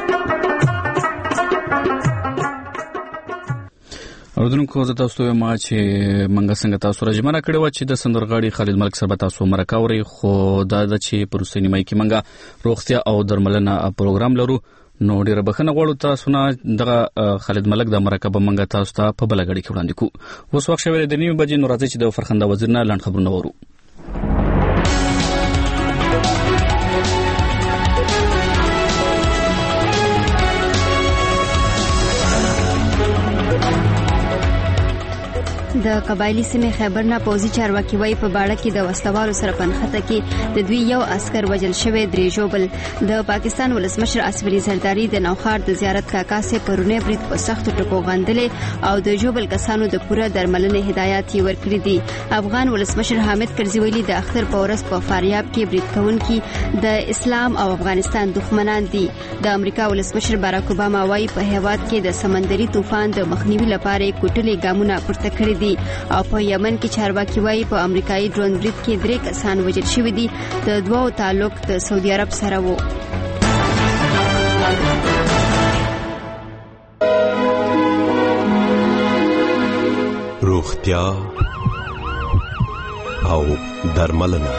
اوردونکو زه تاسو ته وایم چې منګه څنګه تاسو راجمره کړې و چې د سندرغاړي خالد ملک سره تاسو مرکه اوري، خو دا د چې پروسې نیمای کې منګه روغتیا او درملنه پروګرام لرو، نو ډیره بخښنه غواړو تاسو نه دغه خالد ملک د مرکه به منګه تاسو ته په بل غړي کې وړاندې کوو. اوس وخت شوی د نیمه بجې، نو راځي چې د فرخنده وزیر نه لاند خبرونه ورو. د قبایلی سیمې خیبر نه پوزي چارواکي وای په باړه کې د وسلوالو سره پنخته کې د دوی یو عسكر وجل شوی، درې جوبل. د پاکستان ولسمشر اسف علي زرداری د نوخار د زیارت کاکا سه پرونه برید په سخت ټکو غندلې او د جوبل کسانو د پوره درملنې هدایت یې ورکړي دي. افغان ولسمشر حامد کرزي ویلي د اختر په ورځ په فاریاب کې برید کوونکي د اسلام او افغانستان دښمنان دي. د امریکا ولسمشر باراک اوباما وایي په هیواد کې د سمندري طوفان د مخنیوي لپاره کوټلې ګامونه پورته کړي دي او په یمن کې چارواکي وایي په امریکایي ډرون برید کې درې کسان وژل شوي دي. د دوو تعلق د سعودي عرب سره وو. روغتیا او درملنه.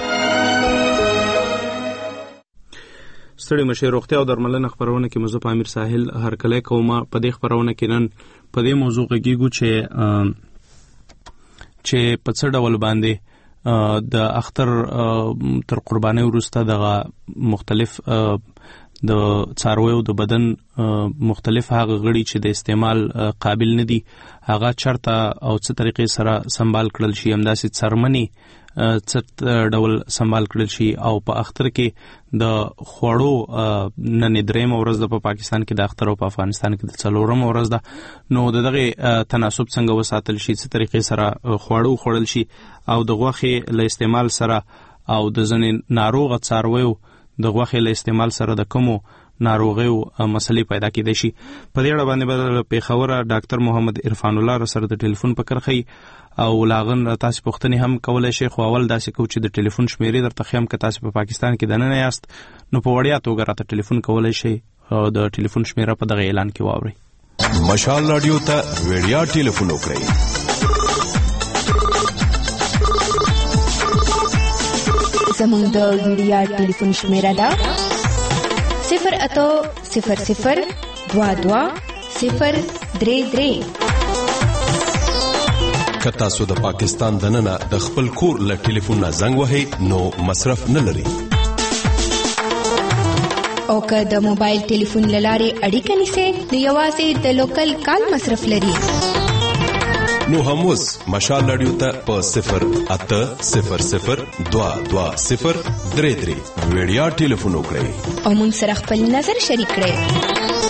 ستړي مشه روغتیا او درملنه خبرونه کې مزه په امیر ساحل هرکله کومه په دې خبرونه کې نن په دې موضوع کې چې چې په څه ډول باندې د اختر تر قربانۍ وروسته دغه مختلف د څارویو د بدن مختلف هغه غړي چې د استعمال قابل نه دي هغه چرته او څه طریقې سره سنبال کړل شي، همداسې څرمنې څه ډول سنبال کړل شي او په اختر کې د خوړو نن درېم ورځ د په پاکستان کې د اختر او په افغانستان کې د څلورم ورځ ده، نو دغه تناسب څنګه وساتل شي، څه طریقې سره خوړو خوړل شي او د غوښې له استعمال سره او د ځینې ناروغه څارویو د غوښې له استعمال سره د کومو ناروغیو مسلې پیدا کېدای شي. په دې اړه باندې به پیښوره ډاکټر محمد عرفان الله سره د ټلیفون په کرخی او لاغن تاسو پوښتنې هم کولای شئ، خو اول داسې کو چې د ټلیفون شمیرې درته خیم که تاسو په پاکستان کې دننه یاست نو په وړیا توګه راته ټلیفون کولای شئ او د ټلیفون شمیره په دغه اعلان کې واورئ. مشال رادیو ته وړیا ټلیفون وکړئ. زموږ د وړیا ټلیفون شمیره ده صفر اتو صفر صفر دوا دوا صفر درې درې. که تاسو د پاکستان دننه د خپل کور له ټلیفون نه زنګ وهئ نو مصرف نه لري، او که د موبایل ټلیفون له لارې اړیکه نیسئ نو یوازې د لوکل کال مصرف لري. نو هم اوس مشال رادیو ته په صفر اته صفر صفر دوا دوا صفر درې درې وړیا ټلیفون وکړئ او موږ سره خپل نظر شریک کړئ.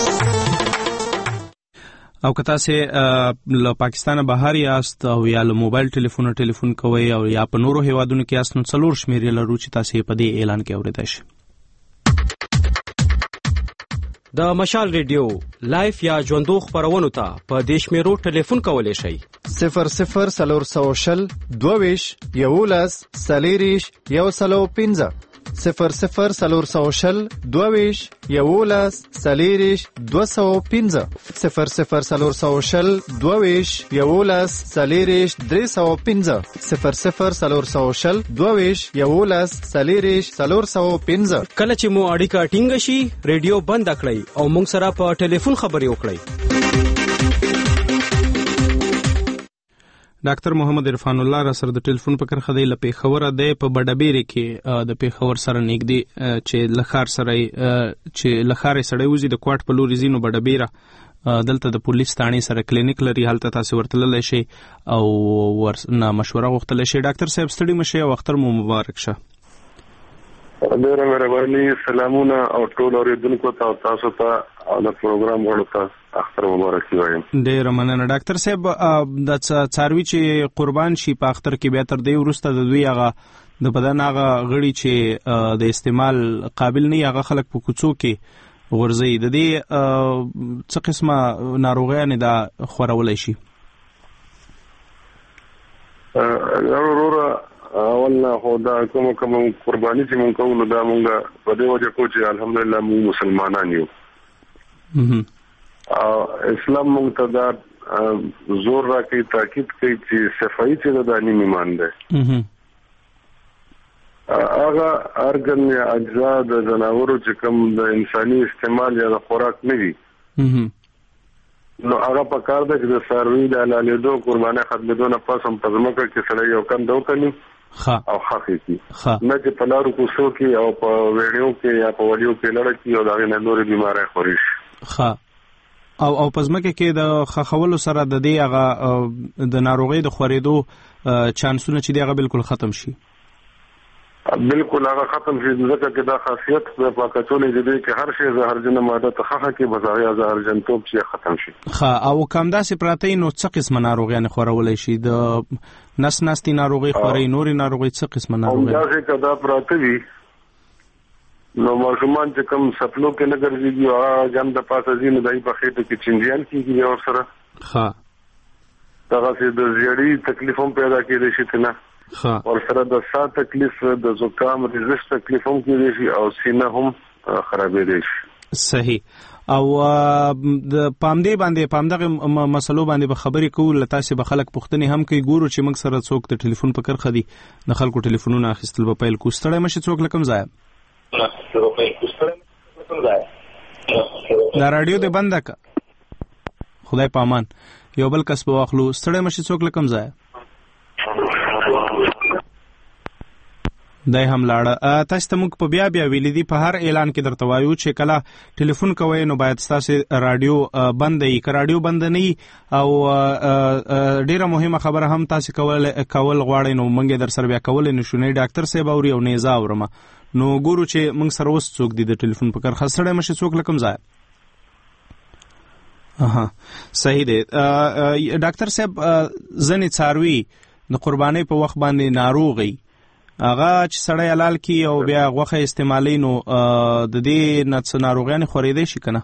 او که تاسو له پاکستان بهر یاست او یا له موبایل ټلیفون ټلیفون کوئ او یا په نورو هیوادونو کې یاست نو څلور شمیرې لرو چې تاسو په دې اعلان کې اوریدئ شئ. د مشال ریډیو لایف یا ژوندو خبرونو ته په دې شمیرو ټلیفون کولی شئ صفر صفر سلور سو شل دوویش یولس سلیریش یو سلو پنځه صفر صفر سلور سو شل دوویش یولس سلیریش دو سو پنځه صفر صفر سلور سو شل دوویش یولس سلیریش درې سو پنځه صفر صفر سلور سو شل دوویش یولس سلیریش څلور سو پنځه. کله چې مو اړیکه ټینګه شي ریډیو بند کړئ او موږ سره په ټلیفون خبرې وکړئ. ډاکټر محمد عرفان الله را سره د ټلیفون په کرخه دی له پیښور دی په بډبېری کې د پیښور سره نږدې چې لخر سره چې لخر سره وزي د کوټ په لوري زینو بډبېره دلته د پولیس تانی سره کلینیک لري، هلته تاسو ورتللی شئ او ورنه مشوره غوښتلی شئ. ډاکټر صاحب ستړي مشئ او اختر مو مبارک شه. ډېره مهرباني، سلامونه او ټول اوریدونکو ته او تاسو ته او د پروګرام غړو ته اختر مبارک وایم. ډېره مننه ډاکټر صاحب. د څاروي چې قربان شي په اختر کې بیا تر دې وروسته د دوی هغه د بدن هغه غړي چې د استعمال قابل نه هغه خلک په کوڅو کې غورځي. د دې څه قسمه ناروغیانې دا خورولای شي؟ ضروره اولنا خو دا کوم کوم قرباني چې مونږ کوو دا مونږ په دې وجه کوو چې الحمدلله مونږ مسلمانان یو. اسلام مونږ ته دا زور راکوي، تاکید کوي چې صفایي چې د دانی ایمان ده. هغه ارګن یا اجزا د جناورو چې کوم د انساني استعمال یا د خوراک نه وي، نو هغه په کار ده چې د څاروي د حلالېدو قربانۍ ختمېدو نه پس هم په ځمکه کې سړی یو کم ده وکړي او خښې کړي، نه چې په لارو کوڅو کې او په ویړیو کې یا په ولیو کې لړه کړي او د هغې نه نورې بیمارۍ خورې شي. او او په ځمکه کې د خښولو سره د دې هغه د ناروغۍ د خورېدو چانسونه چې دی هغه بالکل ختم شي؟ بالکل هغه ختم شي، ځکه چې دا خاصیت د پاکچولې د دې کې هر شی زهرجنه ماده ته خښه کې بس هغه زهرجنتوب چې ختم شي. ښه، او کوم داسې پراته نو څه قسمه ناروغیانې خورولای شي؟ د نس ناستي ناروغۍ خوري، نورې ناروغۍ څه قسمه ناروغۍ؟ همداسې که دا پراته وي نو ماشومان چې کوم سپلو کې نه ګرځېږي او هغه جام د پاسه ځي نو دای په خېټه کې چنجیان کېږي بیا ورسره. ښه، دغسې د زیړي تکلیف هم پیدا کېدی شي ته نه، ورسره د ساه تکلیف، د زکام ریزش تکلیف هم کېدی شي او سینه هم خرابېدی شي. صحیح. او د پامدې باندې پامدغه مسلو باندې به خبرې کوو، له تاسې به خلک پوښتنې هم کوي. ګورو چې موږ سره څوک د ټلیفون په کرښه دي، د خلکو ټلیفونونه اخیستل به پیل کړو. ستړی مه شي څوک له کوم ځایه؟ دا راډیو دې بنده که، خدای په امان. یو بل کس به واخلو. ستړی مه شي څوک له کوم ځایه؟ دای هم لاړه. تاسو ته موږ په بیا بیا ویلي دي، په هر اعلان کې درته وایو چې کله ټلیفون کوئ نو باید ستاسو راډیو بند وي. که راډیو بند نه وي او ډیره مهمه خبره هم تاسو کول کول غواړئ نو موږ در سره بیا کولی نشو، نه ډاکټر صاحب اوري او نه زه اورم. نو ګورو چې موږ سره اوس څوک دي د ټلیفون په کرښه. ستړی مه شي څوک له کوم ځایه؟ اها، صحیح دی. ډاکټر صاحب، ځینې څاروي د قربانۍ په وخت باندې ناروغي هغه چې سړی حلال کی او بیا غوښه استعمالي نو د دې نه څه ناروغیانې خورېدی شي که نه؟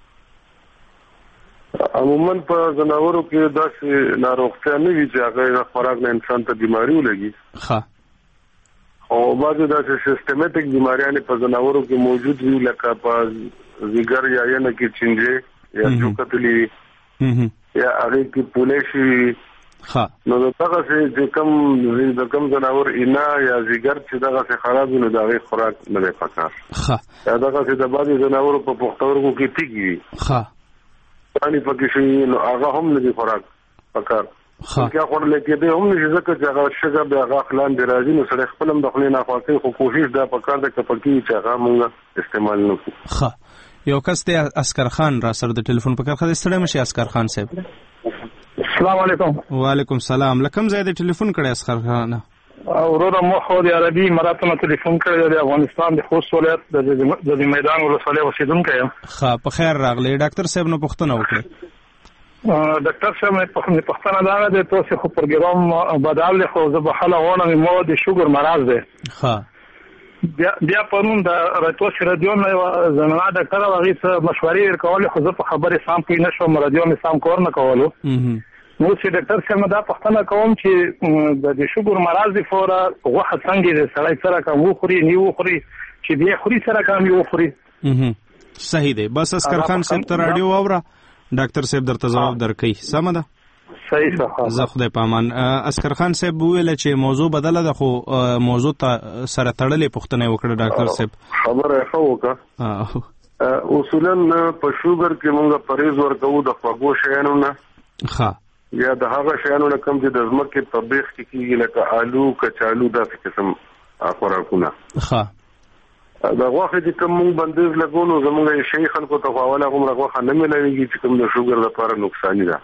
عموما په ځناورو کې داسې ناروغتیا نه وي چې هغه د خوراک نه انسان ته بیماري ولګي. ښه، او بعضې داسې سیستمیټک بیماریانې په ځناورو کې موجود وي، لکه په ځیګر یا ینه کې چینجې یا جوکتلي وي یا هغې کې پولی شي. نو دغسې چې کوم د کوم ځناور اینا یا ځیګر چې دغسې خراب وي نو د هغې خوراک نه دی پکار. یا دغسې د بعضې ځناورو په پښتورګو کې تیږې وي، پاڼې پکې شوي نو هغه هم نه دي خوراک پکار. کیا خوړلی کېدی هم نشي، ځکه چې هغه شګه بیا هغه خلاندې راځي نو سړی خپل هم د خولې نه خوا کوي، خو کوشش دا پکار دی که پکې وي چې هغه مونږ استعمال نه کړو. ښه، یو کس دی اسکر خان را سره د ټلیفون په کرښه دی. ستړی مه شي اسکر خان صاحب. السلام علیکم. وعلیکم سلام. له کوم ځای د ټلیفون کړی اسکر خان؟ وروره مو سعودي عربي اماراتو نه ټلیفون کړی د افغانستان د خوست ولایت د میدان ولسوالۍ اوسېدونکی یم. ښه، په خیر راغلی. ډاکټر صاحب نه پوښتنه وکړئ. ډاکټر صاحب مې پوښتنه دا ده چې تاسو خو پروګرام بدل دی، خو زه بخښنه غواړم مو د شوګر مرض دی. ښه، بیا بیا پرون د راتوس رادیو نه زنانه ډاکټر هغې څه مشورې ورکولې، خو زه په خبرې سم پوه نه شوم، رادیو مې سم کار نه کولو. نو چې ډاکټر صاحب نه دا پوښتنه کوم چې د شوګر مرض لپاره غوښه څنګه د سړی سره کم وخوري نه وخوري، چې بیا خوري سره کم وخوري؟ صحیح دی. بس اسکر خان صاحب ته راډیو واوره، ډاکټر صاحب درته ځواب درکوي. سمه ده؟ صحیح ده. زه خدای په امان. اسکر خان صاحب وویل چې موضوع بدله ده، خو موضوع ته سره تړلې پوښتنه یې وکړه ډاکټر صاحب. خبره یې ښه وکړه. اصولا په شوګر کې موږ پرهیز ورکوو د خوږو شیانو نه، ښه، یا د هغه شیانو نه کوم چې د ځمکې په بیخ کې کېږي، لکه آلو، کچالو، داسې قسم خوراکونه. ښه، د غوښې چې کوم موږ بندیز لګو نو زموږ شي خلکو ته خو اوله هغومره غوښه نه میلاوېږي چې کوم د شوګر لپاره نقصاني ده.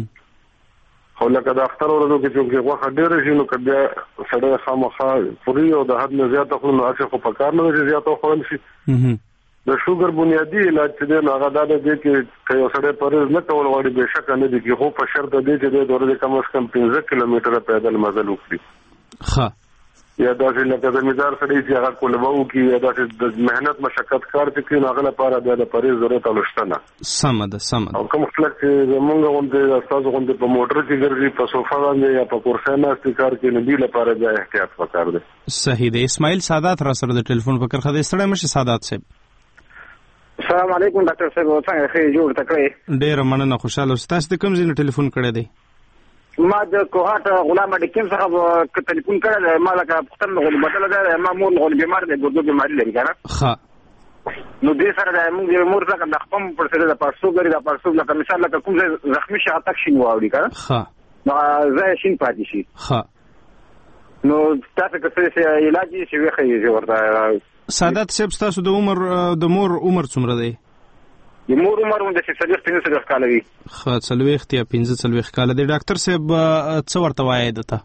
خو لکه د اختر ورځو کې چې غوښه ډېره شي نو که بیا سړی خامخا خوري او د حد نه زیاته خوري نو هسې خو په کار نه ده چې زیاته وخوړل شي. د شوګر بنیادي علاج چې دی نو هغه دا دی چې که یو سړی پرهیز نه کول غواړي بېشکه نه دي کړي، خو په شرط دی چې دی د ورځې کم از کم پنځه کیلومتره پیدل مزل وکړي. ښه، یا داسې لکه زمیندار سړی چې هغه کولبو کې یا داسې د مهنت مشقت کار چې کوي هغه لپاره بیا د پرې ضرورت نشته نه. سم ده سم ده. او کوم خلک چې زمونږ غونډه تاسو غونډه په موټر کې ګرځي په صوفا باندې یا په کرسي نه کار کوي نو دی لپاره بیا احتیاط وکړ دي. صحیح ده. اسماعیل سادات را سره د ټلیفون په کرخه دې ستړی مشه سادات صاحب. السلام علیکم ډاکټر صاحب څنګه ښه جوړ تکړه. ډیر مننه خوشاله اوسه. د کوم ځای ټلیفون کړی دی؟ ما د کوهاټ غلام ډکیم څخه ټلیفون کړی ما لکه پختن غول بدل ده ما مور غول بیمار دی ګردو بیماری لري کنه. ها نو دې سره د موږ مور څخه د خپل پر سره د پارسو غری د پارسو لکه مثال لکه کوم زخمی شي اتک شي واوري کنه. ها نو زه شین پاتې شي. ها نو تاسو څه علاج شي وخی ورته سادات صاحب تاسو د عمر د مور عمر څومره دی؟ د مور عمر هم د څلوېښت پنځه څلوېښت کاله وي. ښه څلوېښت یا پنځه څلوېښت کاله دی. ډاکټر صاحب څه ورته وایي دته؟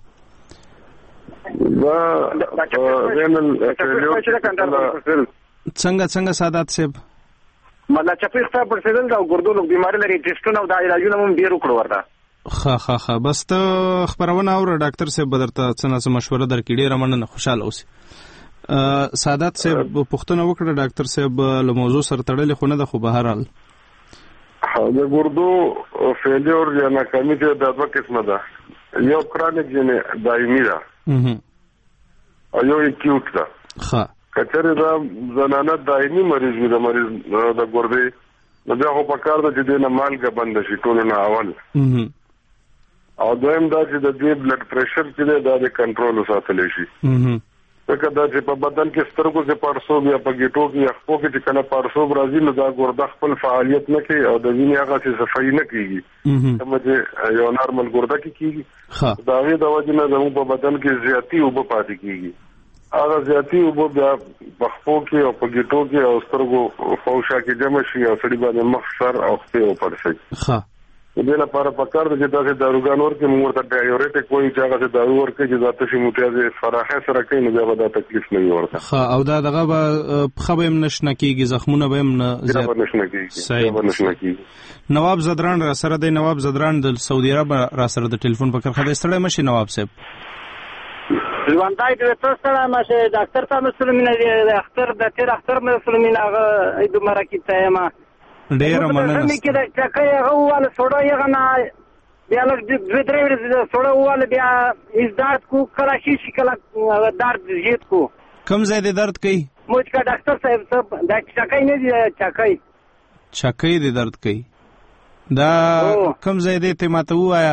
څنګه څنګه سادات صاحب؟ مطلب چې په خپل پرسیدل دا ګردو بیماری لري ټیسټونه او دا علاجونه هم ډیر وکړو ورته. ښه ښه ښه بس ته خبرونه اورې ډاکټر صاحب به درته څه نه څه مشوره درکړي. ډېره مننه خوشحاله اوسئ. سادات صاحب پوښتنه وکړه ډاکټر صاحب له موضوع سره تړلې خو نه ده خو به هر حال د ګردو فیلور یا ناکامي چې د دوه قسمه ده. یو کرونیک یعنی دایمي ده او یو اکیوټ ده. ښه کچره دا زنانه دایمي مریض وي د مریض د ګردې نو بیا خو پکار ده چې دینه مالګه بند شي ټول نه اول او دویم دا چې د دې بلډ پریشر چې دا د کنټرول وساتل شي. ځکه دا چې په بدن کې سترګو کې پارسوب یا په ګیټو کې یا خپو کې چې کله پارسوب راځي نو دا ګرده خپل فعالیت نه کوي او د وینې هغه چې صفایي نه کیږي کوم چې یو نارمل ګرده کې کیږي دا غي د وجه نه زموږ په بدن کې زیاتی اوبه پاتې کیږي. هغه زیاتی اوبه بیا په خپو کې او په ګیټو کې او سترګو فوشا کې جمع شي او سړي باندې مخ سر او خپې وپړ شي. ښه دې لپاره پکار د چې داسې داروګان ورکې موږ ته ډایورټیک وایي چې هغه دارو ورکې چې دا تشي متیازې فراخه سره کوي نو بیا به دا تکلیف نه وي ورته. ښه او دا دغه به پښه به هم نشنه کېږي زخمونه به هم نه زیات نشنه کېږي. نواب زدران را سره دی. نواب زدران د سعودي عرب را سره د ټلیفون په کرخه دی. ستړی مشي نواب صاحب. ژوندای دې تاسو سره مشه ډاکټر ته مسلمانه دی اختر د تیر اختر مسلمانه هغه اې د مرکې ته ما ډېر مننه. مې کې د چکه هغه واله سوډا یې غنا بیا لږ د درې ورځې سوډا واله بیا هیڅ درد کو کله شي شي کله درد زیات کو. کوم ځای دې درد کوي؟ موږ کا ډاکټر صاحب صاحب دا چکه نه دی چکه چکه دې درد کوي. دا کوم ځای دې ته ماته وایا؟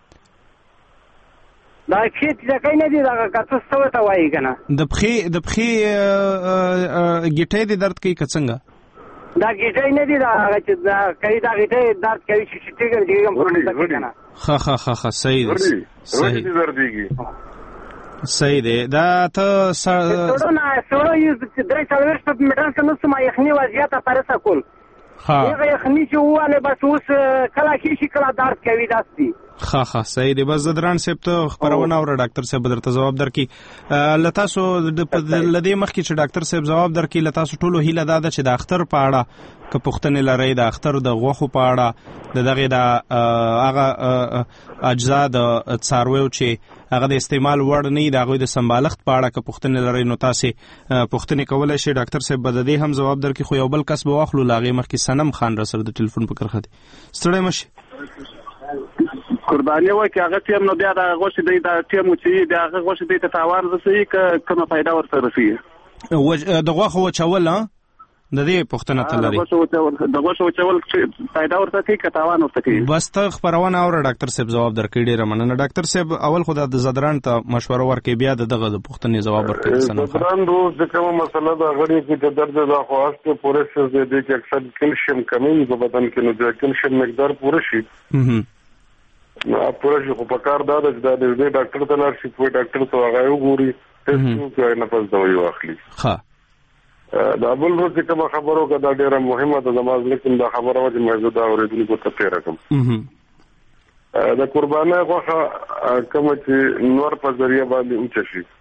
دا چې چکه نه دی دا کڅ څه ته وایي کنه د پخې د پخې ګټې دې درد کوي کڅنګ دا ګټې نه دی دا چې دا کوي دا ګټې درد کوي چې ټیګر دی کوم پروډکټ کنه. ها ها ها ها صحیح دی صحیح دی درديږي صحیح دی. دا ته سړو نه سړو یې درې څلور په میټر څخه نو سم یخني وضعیت پرسه کول. ها هغه یخني چې واله بس اوس کله کې شي کله درد کوي داسي. ها ها صحیح دی. بس زدران صاحب ته خبرونه اور ډاکټر صاحب درته جواب درکې لته سو د لدې مخ کې چې ډاکټر صاحب جواب درکې لته سو ټولو هیله دا ده چې د اختر په اړه که پښتنې لري د اختر د غوخو په اړه د دغه د هغه اجزا د څارویو چې هغه د استعمال وړ نه د هغه د سمبالښت په اړه که پښتنې لري نو تاسو پښتنې کولای شي. ډاکټر صاحب بد دې هم جواب درکې خو یو بل کس به واخلو لاغه مخ کې سنم خان را سره د ټلیفون په کرخه دي. ستړی مشي قرباني وای چې هغه تیم نو بیا د غوښې دی د تیم چې د هغه غوښې دی ته تاوان رسېږي که کومه فایده ورته رسېږي د غوښو وچول د دې پښتنه تل لري د غوښو وچول چې فایده ورته کوي که تاوان ورته کوي. بس ته خبرونه اور ډاکټر صاحب جواب درکړي. ډېر مننه ډاکټر صاحب. اول خو د زدران ته مشوره ورکړي بیا دغه د پښتنې جواب ورکړي. زدران روز د کومه مسله د غړي کې د درد د خواسته پورسس د دې چې اکثر کیلشیم کمی په بدن کې نو د کیلشیم مقدار پوره شي نو پوره شي. خو په کار دا د دې ډاکټر ته لاړ شي په ډاکټر ته هغه وګوري ټیسټ کوي نه پس دوی واخلي. ها دا بل ورځ کوم خبرو کې دا ډیره مهمه ده زموږ لیکن دا خبره وځي موجوده اوریدونکو ته پیره کوم. دا قربانه غوښه کوم چې نور په ذریعہ باندې اوچ شي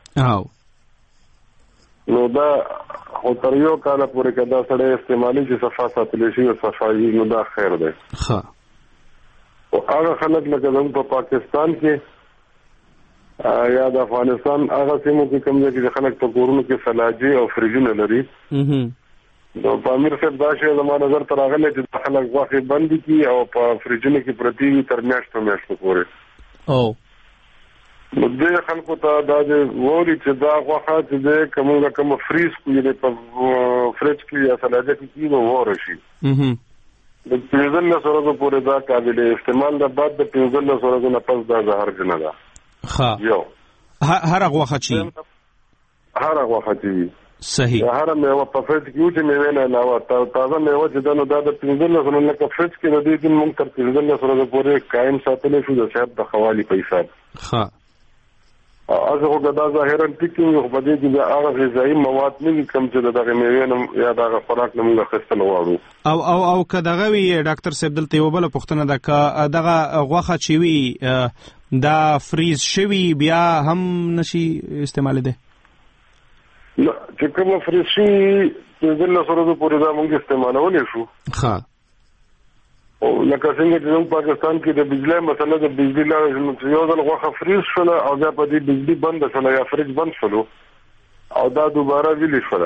او نو دا خو تر یو کال پورې کدا سره استعمالي چې صفه ساتل شي او صفایي نو دا خیر ده. ها او هغه خلک لکه زموږ په پاکستان کې یا د افغانستان هغه سیمو کې کوم ځای کې خلک په کورونو کې ثلاجې او فریجونه لري نو په امیر صاحب دا شی زما نظر ته راغلی چې خلک غوښې بندې کړي او په فریجونو کې پرتې وي تر میاشتو میاشتو پورې او نو دې خلکو ته دا چې ووري چې دا غوښه چې د کومه کوم فریز کوي په فریج کې یا ثلاجه کې کیږي وره شي د پنځه ورځې پورې دا قابل استعمال ده بعد د پنځه ورځې نه پس دا زهر نه ده ها یو هر غوښه چی هر غوښه چی صحیح هر میوه په فریج کې یو چې میوه نه علاوه تازه میوه چې دا نو دا د پنځه ورځې نه په فریج کې د دې دین مونږ تر پنځه ورځې پورې قائم ساتلی شو د صحت د خوالي په حساب ها اوس هغه دا ظاهرا ټیکینګ په دې کې د هغه غذایی مواد نه کم چې دغه میوه یا دغه خوراک نه موږ خستل غواړو او او او کداغه وی ډاکټر صاحب دلته یو بل پوښتنه ده ک دغه غوښه چې وی دا فریز شوی بیا هم نشي استعمال ده چې کوم فریز شي د دې سره د پوره دا موږ استعمالولې شو ها او لکه څنګه چې په پاکستان کې د بجلی مسله د بجلی لاره یو ځل غوښه فریز شول او بیا په دې بجلی بند شول یا فریج بند شول او دا دوباره ویلی شول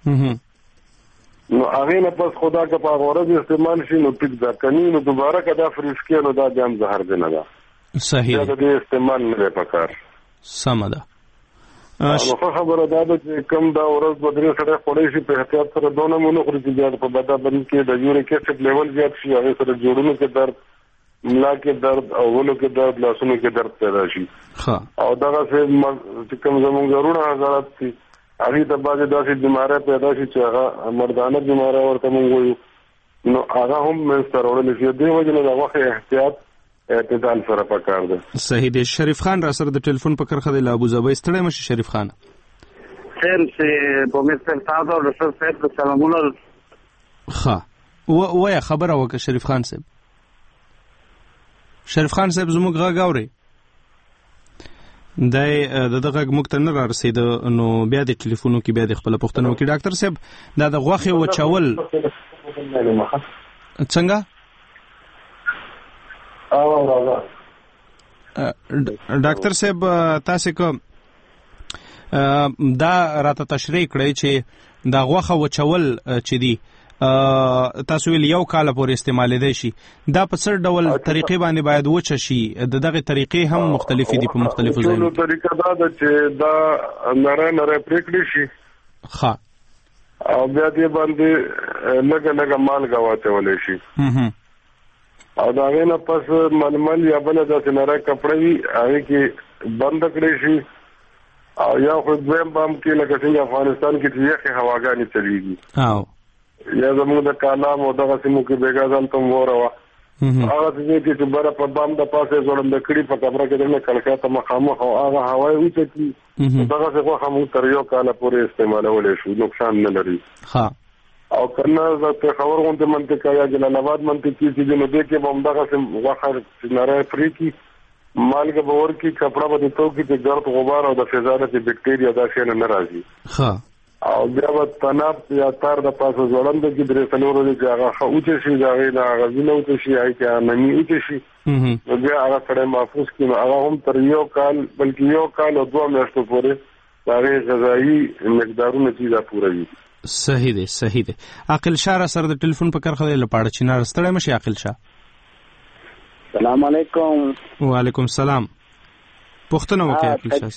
نو هغه نه پس خدا کا په غوړه استعمال شي نو ټیک دا کني نو دوباره کدا فریز کې نو دا جام زهر دی نه دا صحیح دا د استعمال نه پکار سم ده نو خبره دا ده چې کم دا ورځ بدري سره خوري شي په احتیاط سره دونه مونږ خوري چې بیا په بدا باندې کې د یوریک اسید لیول زیات شي هغه سره جوړونو کې درد ملا کې درد او ولو کې درد لاسونو کې درد پیدا شي ها او دا چې کوم زموږ ضروري حضرات دي هغه د باندې داسې بیماری پیدا شي چې هغه مردانه بیماری ورته مونږ وایو نو هغه هم مسترول شي د وجه نه د وخت احتیاط اعتدال سره پکار ده صحیح دی شریف خان را سره د ټلیفون په کرخه د ابو ظبي ستړی مشه شریف خان خیر سه په مستر تاسو او رسول صاحب سلامونه ها و ویا خبره وکړه شریف خان صاحب شریف خان صاحب زموږ غږ اوري دای دغه موږ ته نه را رسید نو بیا د ټلیفونو کې بیا د خپل پښتنو کې ډاکټر صاحب دا د غوښه او چاول څنګه او راځه ډاکټر صاحب تاسو کوم دا راته تشریح کړئ چې دا غوښه او چاول چې دی تاسو ویل یو کال پورې استعمالېدای شي دا په څه ډول طریقې باندې باید وچ شي دغه طریقې هم مختلفې دي په مختلفو ځایونو نو طریقه دا ده چې دا نره نره پریکړې شي ها او بیا دې باندې لګ لګ مالګه واچولې شي او دا غینه پس ململ یا بل د نره کپړې هغه کې بند کړې شي او یا خو دویم بام کې لکه څنګه افغانستان کې چې یخه هواګانې چلیږي او یا زموږ د کالام او دغه سیمو کې بیګا ځان ته وره هغه چې بره په بام د پاسه زوړم د کړي په خبره کې دنه کلکه ته مخامخ او هغه هواي وچه کی دغه څه خو هم تر یو کال پورې استعمالول شي نقصان نه لري ها او کنه د خبر غونډه منطقه یا جلال آباد منطقه چې نو دې کې بم دغه سم واخر ناره فری کی مالګه باور کی کپڑا به تو کې د ګرد غبار او د فضا د بکټیریا دا شي نه راځي ها او بیا په تناب یا تار د پاسه ځوړند کې درې سلوره دي چې هغه اوچه شي دا غي دا غوینه اوچه شي هاي چې نمی اوچه شي نو بیا هغه سره محفوظ کړي هغه هم تر یو کال بلکې یو کال او دوه میاشتو پورې دا غي غذایی مقدارونه چې دا پوره وي صحیح دی صحیح دی عقل شاه سره د ټلیفون په کرخه لپاره چې نه رستړی مشي عقل شاه السلام علیکم وعلیکم السلام پښتنه وکړه عقل شاه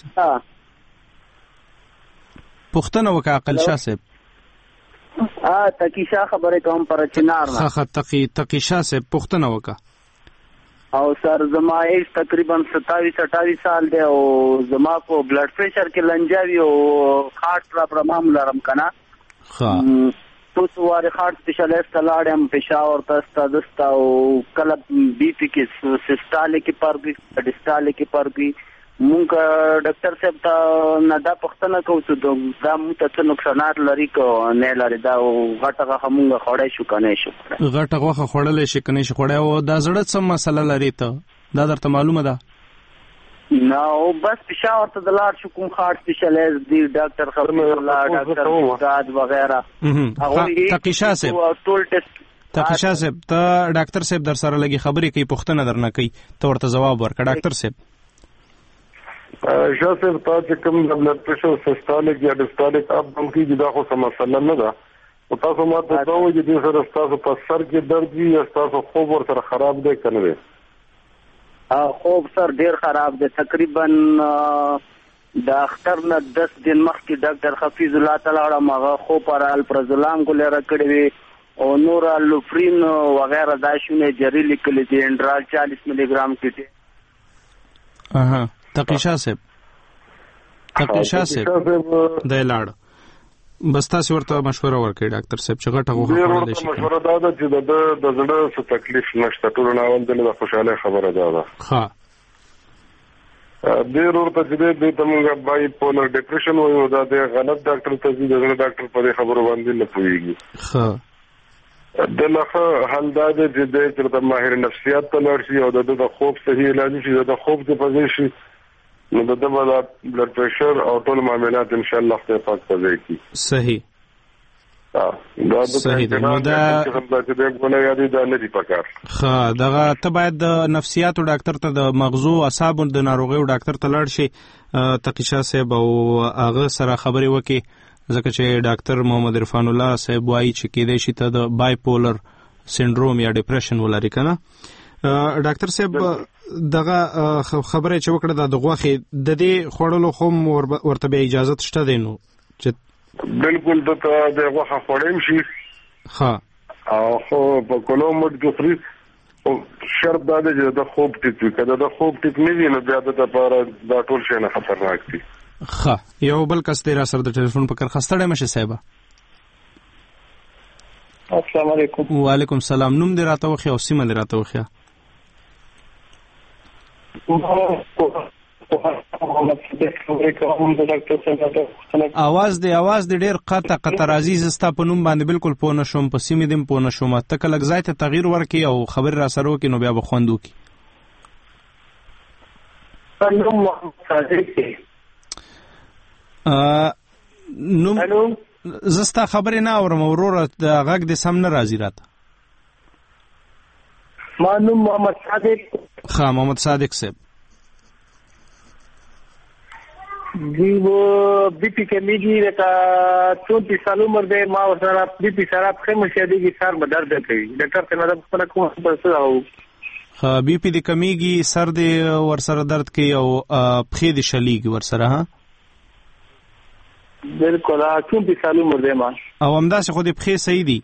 پښتنه وکړه عقل شاه صاحب ا تقی شاه خبره کوم پر چنار نه خه تقی تقی شاه صاحب پښتنه وکړه او سر زما ایج تقریبا ستاویس اٹھائیس سال دی او زما کو بلډ پریشر کې لنجاوی او هارت پرابلم لرم کنه ها تو واره هارت سپیشلیست لاړم پېښور ته دستا او کله بي پي کې سیستاله کې پرګي ډیسټاله کې پرګي مونږ ډاکټر صاحب ته نه دا پښتنه کوو چې دا مو ته نقصانات لري کو نه لري دا غټه غوښه خوړې شو کنه شو غټه غوښه خوړلې شي کنه شي خوړې او دا زړه څه مسله لري ته دا درته معلومه ده نو بس پېښور ته د لاړ شو کوم هارت سپیشلیست دی ډاکټر خبر الله ډاکټر استاد وغیرہ تقی شاه صاحب ټول ټیسټ تقی شاه صاحب ته ډاکټر صاحب در سره لګي خبرې کوي پښتنه درنه کوي ته ورته جواب ورکړه ډاکټر صاحب شاسه په چې کوم د بلډ پريشر سیستالک یا ډیسټالک اپ هم کې دا خو سم مسله نه ده او تاسو ماته دا وایي چې سره تاسو په سر کې درد وي یا تاسو خوب ورته خراب دی کنه دی خوب سر ډیر خراب دی تقریبا د اختر نه دس دن مخکې ډاکټر حفیظ الله تعالی ماغه خو پر الپرزولام کو لره کړی وي او نور لوفرین وغیرہ دا شونه جری لیکل دي انډرال چالیس ملي ګرام کې دي اها تقیشا صاحب تقیشا صاحب د لاړ بس تاسو ورته مشوره ورکړئ ډاکټر صاحب چې غټه غوښه خورل شي مشوره دا ده چې د د زړه څه تکلیف نشته ټول نه ولدل د خوشاله خبره ده ها ډیر ورته چې د تمغه بای پولر ډیپریشن وایو دا د غلط ډاکټر ته دي د ډاکټر په خبرو باندې نه پويږي ها دغه حل دا د چې د ماهر نفسیات ته لار شي او د خوب صحیح علاج شي د خوب په فزي شي نو د دغه بلډ پريشر او ټول معاملات ان شاء الله خدای پاک ته کوي صحیح ها دا صحیح ده نو دا چې دغه یادي دا نه دی پکار ها دغه ته باید د نفسیاتو ډاکټر ته د مغزو اعصابو د ناروغیو ډاکټر ته لاړ شي تقیشا صاحب او هغه سره خبرې وکړي ځکه چې ډاکټر محمد عرفان الله صاحب وایي چې کېدای شي ته د بای پولر سنډروم یا ډیپریشن ولري کنه ډاکټر صاحب دغه خبره چې وکړه د غوښې د دې خوړلو خو ورته به اجازه شته دی نو چې بالکل د غوښه خوړم شي ها او خو په کولومټ کې فری او شرط دا دی چې د خوب ټیک کړه د خوب ټیک نه وي نو بیا د لپاره دا ټول شي نه خطرناک دي ها یو بل کس تیر سره د ټلیفون په کار خستړې مشه صاحب السلام علیکم وعلیکم السلام نوم دې راته وخی او سیمه دې راته وخی اواز دې اواز دې ډېر قطع قطع راځي زستا په نوم باندې بالکل پوه نشم په سیمه دې پوه نشم ته کله ځای ته تغییر ورکې او خبر را سره وکې نو بیا به خوند وکې نوم محمد صادق نوم زستا خبرې نه اورم وروره د غږ دې سم نه راځي راته ما نوم محمد صادق ها محمد صادق صاحب جی وہ بی پی کمیږي لکه چونتیس سال عمر دی ما ورسره بی پی سره په مشهدي کې سر به درد کوي ډاکټر ته مې خپل کوم څه او ها بی پی دې کمیږي سر دې ورسره درد کوي او پخې دې شلیږي ورسره ها بالکل چونتیس سال عمر دی ما او همداسې خو دې پخې صحیح دي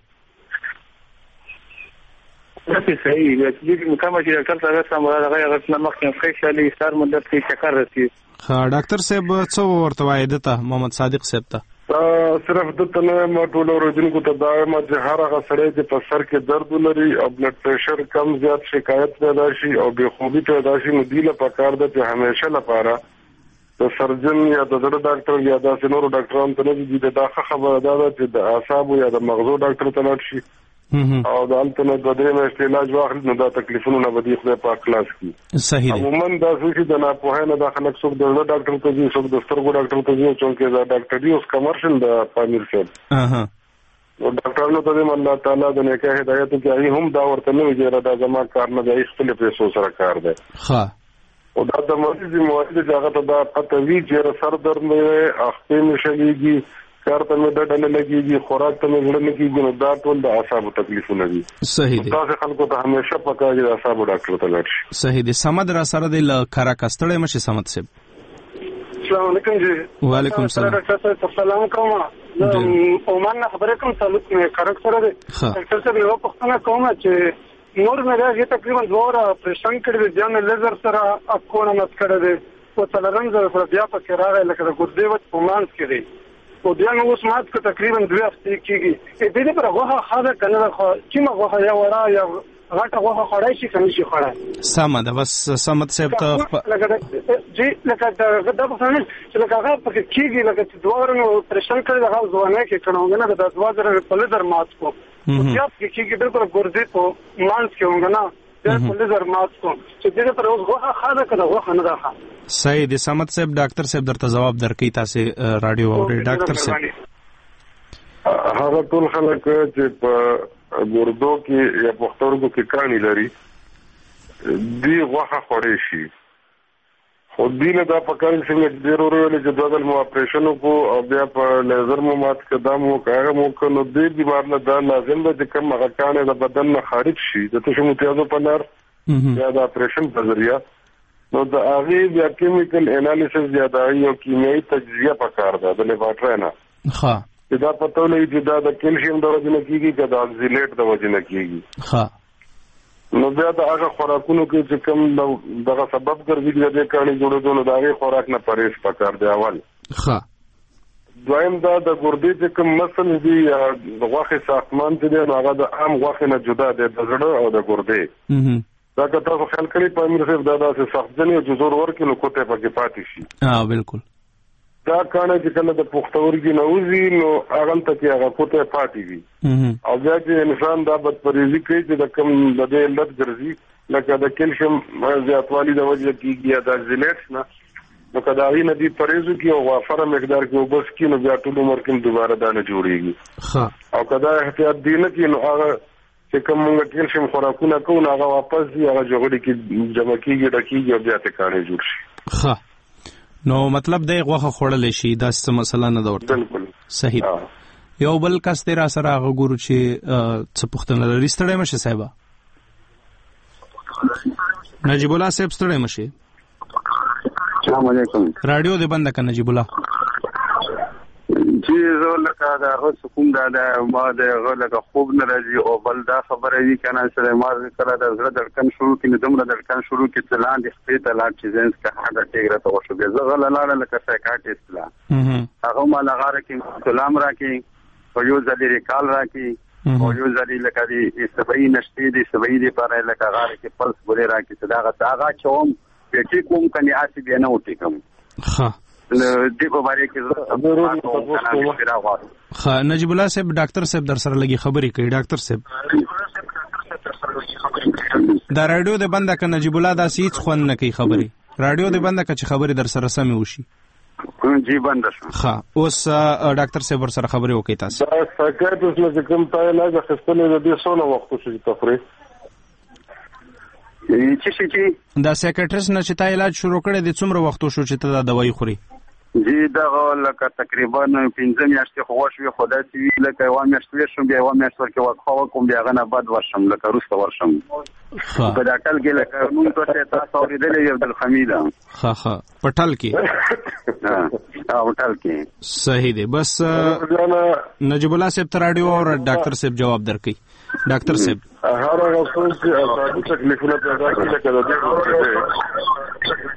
دغه صحیح دی چې کومه چې ډاکټر سره سم راغی هغه څه مخکې پخې شلی سر مدد کې چکر رسی ها ډاکټر صاحب څه ورته وایي دته محمد صادق صاحب ته صرف د تنه ما ټول ورځینکو ته دائمه چې هر هغه سره چې په سر کې درد ولري او بلډ پريشر کم زیات شکایت پیدا شي او بې خوبي پیدا شي نو دی له پکار ده چې همیشه لپاره د سرجن یا د زړه ډاکټر یا د سينورو ډاکټرانو ته نه دي د داخه خبره ده چې د اعصاب یا د مغزو ډاکټر ته لاړ شي او د الټنه د درې میاشتې علاج واخلي نو دا تکلیفونه نه بدی خدای پاک خلاص کړي صحیح دی عموما دا څه د نه په نه د خلک څوک د ډاکټر ته ځي څوک د سترګو ډاکټر ته ځي چې دا ډاکټر دی اوس کمرشل د پامیر صاحب اها او ډاکټرانو ته الله تعالی د نیکه هدایت کوي هم دا ورته نه ویل دا زما کار نه دی خپل پیسو سره کار دی ها او دا د مریض مواد ځای ته دا پته وی چې سر درد نه اخته مشلېږي کارته مې د ډنه لګيږي خوراک ته مې ورنه کېږي نو دا ټول د اعصابو تکلیفونه دي صحیح دي تاسو خلکو ته همیشه پکاره د اعصابو ډاکټر ته لاړ شئ صحیح دي سمد را سره د کارا کستړې مشه سمد صاحب السلام علیکم جی وعلیکم السلام السلام کوم عمان خبره کوم تعلق مې کارک سره دی ډاکټر صاحب یو پښتنه کوم چې نور مې راځي تقریبا دوه پرشن کړی دی ځان لیزر سره اکونه مت کړی دی او څلورم ځل سره بیا پکې راغی لکه د ګردې وچ په مانس کې دی او بیا نو اوس مات که تقریبا دوه هفتې کېږي دې دې پر غوښه خاصه کنه چې ما غوښه یا ورا یا غټه غوښه خړای شي کنه شي خړای سم ده بس سمت صاحب ته لکه جی لکه دا د بخښنه چې لکه هغه پکې کېږي لکه چې دوه ورنو پرشن کړی دا ځوانه کې کڼوګنه د دوه زره په لیدر مات کو بیا کېږي بالکل ګردې په مانس کې ونګنه دا په لیدر مات کو چې دې پر اوس غوښه خاصه کنه غوښه نه ده صحیح دي سمت صاحب ډاکټر صاحب درته جواب درکې تاسو رادیو اوري ډاکټر صاحب هغه ټول خلک چې په ګردو کې یا پښتورګو کې کانی لري دی غوښه خوري شي خو دینه دا پکار څنګه ډیر ورولې چې دوه ځل مو اپریشن وکړو او بیا په لیزر مو مات قدم وکړو مو کنو دې بیمار نه دا لازم ده چې کوم هغه کانه د بدن نه خارج شي د تشو متیازو په لار یا د اپریشن په ذریعہ نو د هغه بیا کیمیکل انالیسس یا د یو کیمیاوي تجزیه پکار ده د لیبارټری نه ها دا پته لري چې دا د کیلشیم د وجه نه کیږي که د اکسیلیټ د وجه نه کیږي ها نو بیا د هغه خوراکونو کې چې کوم دغه سبب ګرځي چې د کاني جوړېدو نو د هغه خوراک نه پرهیز پکار دی اول ښه دویم دا د ګردې چې کوم مسل دی د غوښې ساختمان چې دی هغه د عام غوښې نه جدا دی د زړه او د ګردې دا که تاسو خیال کړئ په امیر صاحب دا داسې سختجنې او جزور ورکړي نو کوټې پکې پاتې شي ها بالکل دا کانه چې کله د پختورګي نه وځي نو هغه ته کې هغه کوټه پاتې وي او بیا چې انسان دا بدپریزي کوي چې د کم د دې علت ګرځي لکه د کیلشیم زیاتوالی د وجه کېږي یا د زیلیټس نه نو کدا غي ندي پریزو کې او وافره مقدار کې وبس کې نو بیا ټول عمر کې دوباره دا نه جوړيږي او کدا احتیاط دینه کې نو هغه چې کوم موږ کیلشیم خوراکونه کوو هغه واپس دی هغه جوړي کې جمع کېږي ډکیږي او بیا ته کانه جوړ شي ښه نو مطلب د غوخه خوړل شي دا څه مسله نه ده ورته بالکل صحیح یو بل کس تیر سره هغه ګورو چې څه پوښتنه لري ستړی مشه صاحب نجیب الله صاحب ستړی مشه السلام علیکم رادیو دې بند کړه نجیب الله چې زه لکه دا غوښ کوم دا ما د غلګه خوب نه راځي او بل دا خبره وی کنه چې ما کړه د زړه دړکن شروع کینې دومره دړکن شروع کې تلان د خپل تلان چې زنس کا هغه ټیګره ته وشو به زه غل لاله لکه سایکاټریست لا هغه ما لغاره کې سلام راکې او یو ځلې ریکال راکې او یو ځلې لکه دې سبعی نشته دې سبعی دې پر لکه غاره کې پلس ګورې راکې صداغه هغه چوم پېټي کوم کني اسی به نه وټی کوم ها دې په اړه کې زه ها نجیب الله صاحب ډاکټر صاحب در سره لګي خبرې کوي ډاکټر صاحب دا رادیو دې بند کړه نجیب الله دا سیڅ خون نه کوي خبرې رادیو دې بند کړه چې خبرې در سره سمې وشي جی بند شو ها اوس ډاکټر صاحب ور سره خبرې وکړي تاسو دا سایکاټریست نه کوم ته علاج خپل دې سونه وخت شي تفریح چې شي چې دا سایکاټریست نه چې تا علاج شروع کړی د څومره وخت شو چې ته دا دوايي خوري جی دا لکه تقریبا پنځه میاشتې خو شوې خدای دې لکه یو میاشت شو بیا یو میاشت ورکې وقفه کوم بیا غنه بعد ورشم لکه روسته ورشم په داخل کې لکه نو ته تاسو اورېدلې یو د خمیده ها ها پټل کې ها پټل کې صحیح دی بس نجیب الله صاحب ته رادیو او ډاکټر صاحب جواب درکړي ډاکټر صاحب هر هغه څه چې اساسي تکلیفونه پیدا کوي لکه د دې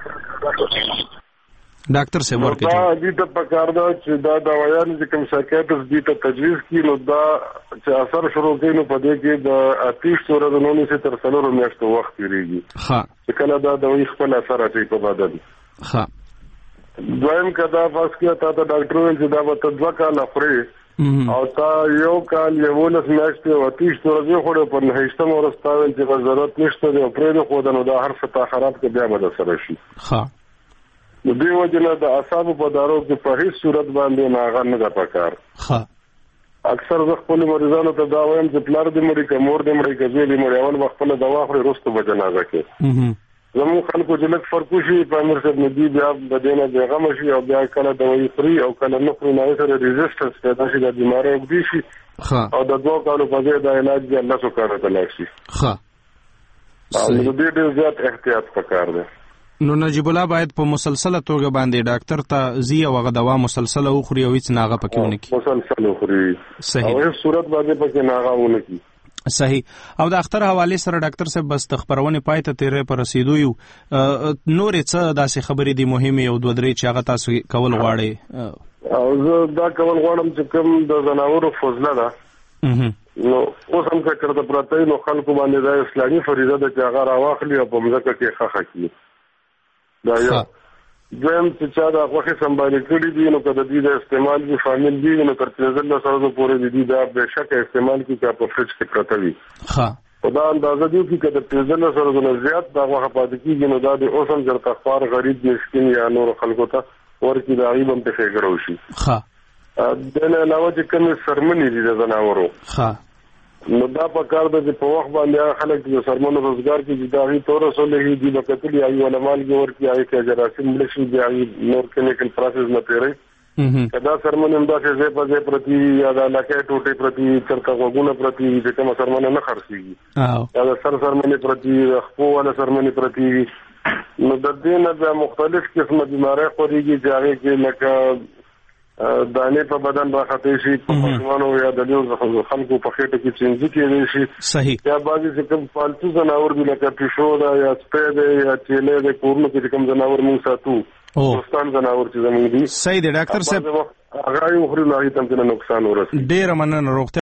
ډاکټر صاحب ورکړي دا دې ته پکار دا چې دا دوايان چې کوم سایکاټریست دې ته تجویز کړي نو دا چې اثر شروع کوي نو په دې کې د اتیش سره د نونې څخه تر څلورو میاشتو وخت تیریږي ها چې کله دا دوايي خپل اثر اچي په بدن ها دویم کدا فاسکیا تا ته ډاکټر ویل چې دا به دوه کال اخري او تا یو کال یو لس میاشتې او اتیش سره یې خوري په نهشتم ورستاوي چې ضرورت نشته دی او پرې خو دا نو دا هر څه تا خراب کې بیا به سره شي ها نو دی وجنه د اعصاب په دارو کې په هیڅ صورت باندې ناغه نه ده پکار ها اکثر زه خپل مریضانو ته دا وایم چې پلار دې مړی کومور دې مړی کوي دې مړی اول خپل دوا خوري وروسته به جنازه کې زموږ خلکو چې لږ فرق وشي په امر سره ندي بیا د دینه بیغم شي او بیا کله دوايي خوري او کله نه خوري نه سره ریزिस्टنس پیدا شي د بیماری وګړي شي ها او د دوه کالو په ځای د علاج دی الله سو کار ته لاړ شي ها او دې دې زیات احتیاط پکار دی نو نجیب الله باید په مسلسله توګه باندې ډاکټر ته زی او غ دوا مسلسله وخوري او هیڅ ناغه پکې ونه کی مسلسله وخوري صحیح او صورت باندې پکې ناغه ونه کی صحیح او د اختر حواله سره ډاکټر صاحب بس تخبرونه پایته تیرې پر رسیدو یو نور څه داسې خبرې دي مهمه او دوه درې چې هغه تاسو کول غواړي او زه دا کول غواړم چې کوم د زناورو فضله ده نو اوس هم څه کړه پراته نو خلکو باندې د اسلامي فریضه د چې هغه راواخلي او په مزه کې خخه کی دا یو دویم چې چا دا غوښه سمبالي کړی دي نو کله دې د استعمال کې شامل دي نو تر څو د سره پورې دي دا به شک استعمال کې کا په فرج کې پراته وي ها په دا اندازه دی چې کله تر څو سره د زیات دا غوښه پاتې کیږي نو دا د اوسم جر تخفار غریب دي سکین یا نور خلکو ته ورکی دا غیبم ته فکر وشي ها د نه علاوه چې کوم سرمنې دي د زناورو ها نو دا په کار د په وخت باندې خلک د سرمنو روزګار کې جداوی تور رسولې دي بکتلی ای ولمال کې ورکی ای کې جراثیم ملشي دی ای نور کیمیکل پروسس نه پیری کدا سرمنو دا چې په ځای پرتی یا د لکه ټوټه پرتی چرته غوونه پرتی چې کوم سرمنو نه خرڅيږي او دا سر سرمنو پرتی خپو ولا سرمنو پرتی نو د دې نه د مختلف قسمه بیماری خوريږي چې هغه کې لکه دانه په بدن راخته شي په ماشومانو یا د لیو خلکو په خېټه کې چینځي کېږي شي صحیح یا بعضی څه کوم پالتو جناور دي لکه پښو دا یا سپې ده یا چيله ده کورنو کې کوم جناور موږ ساتو او ستان جناور چې زموږ دي صحیح دی ډاکټر صاحب هغه یو خوري نه هیڅ هم نقصان ورسي ډیر مننه روغتیا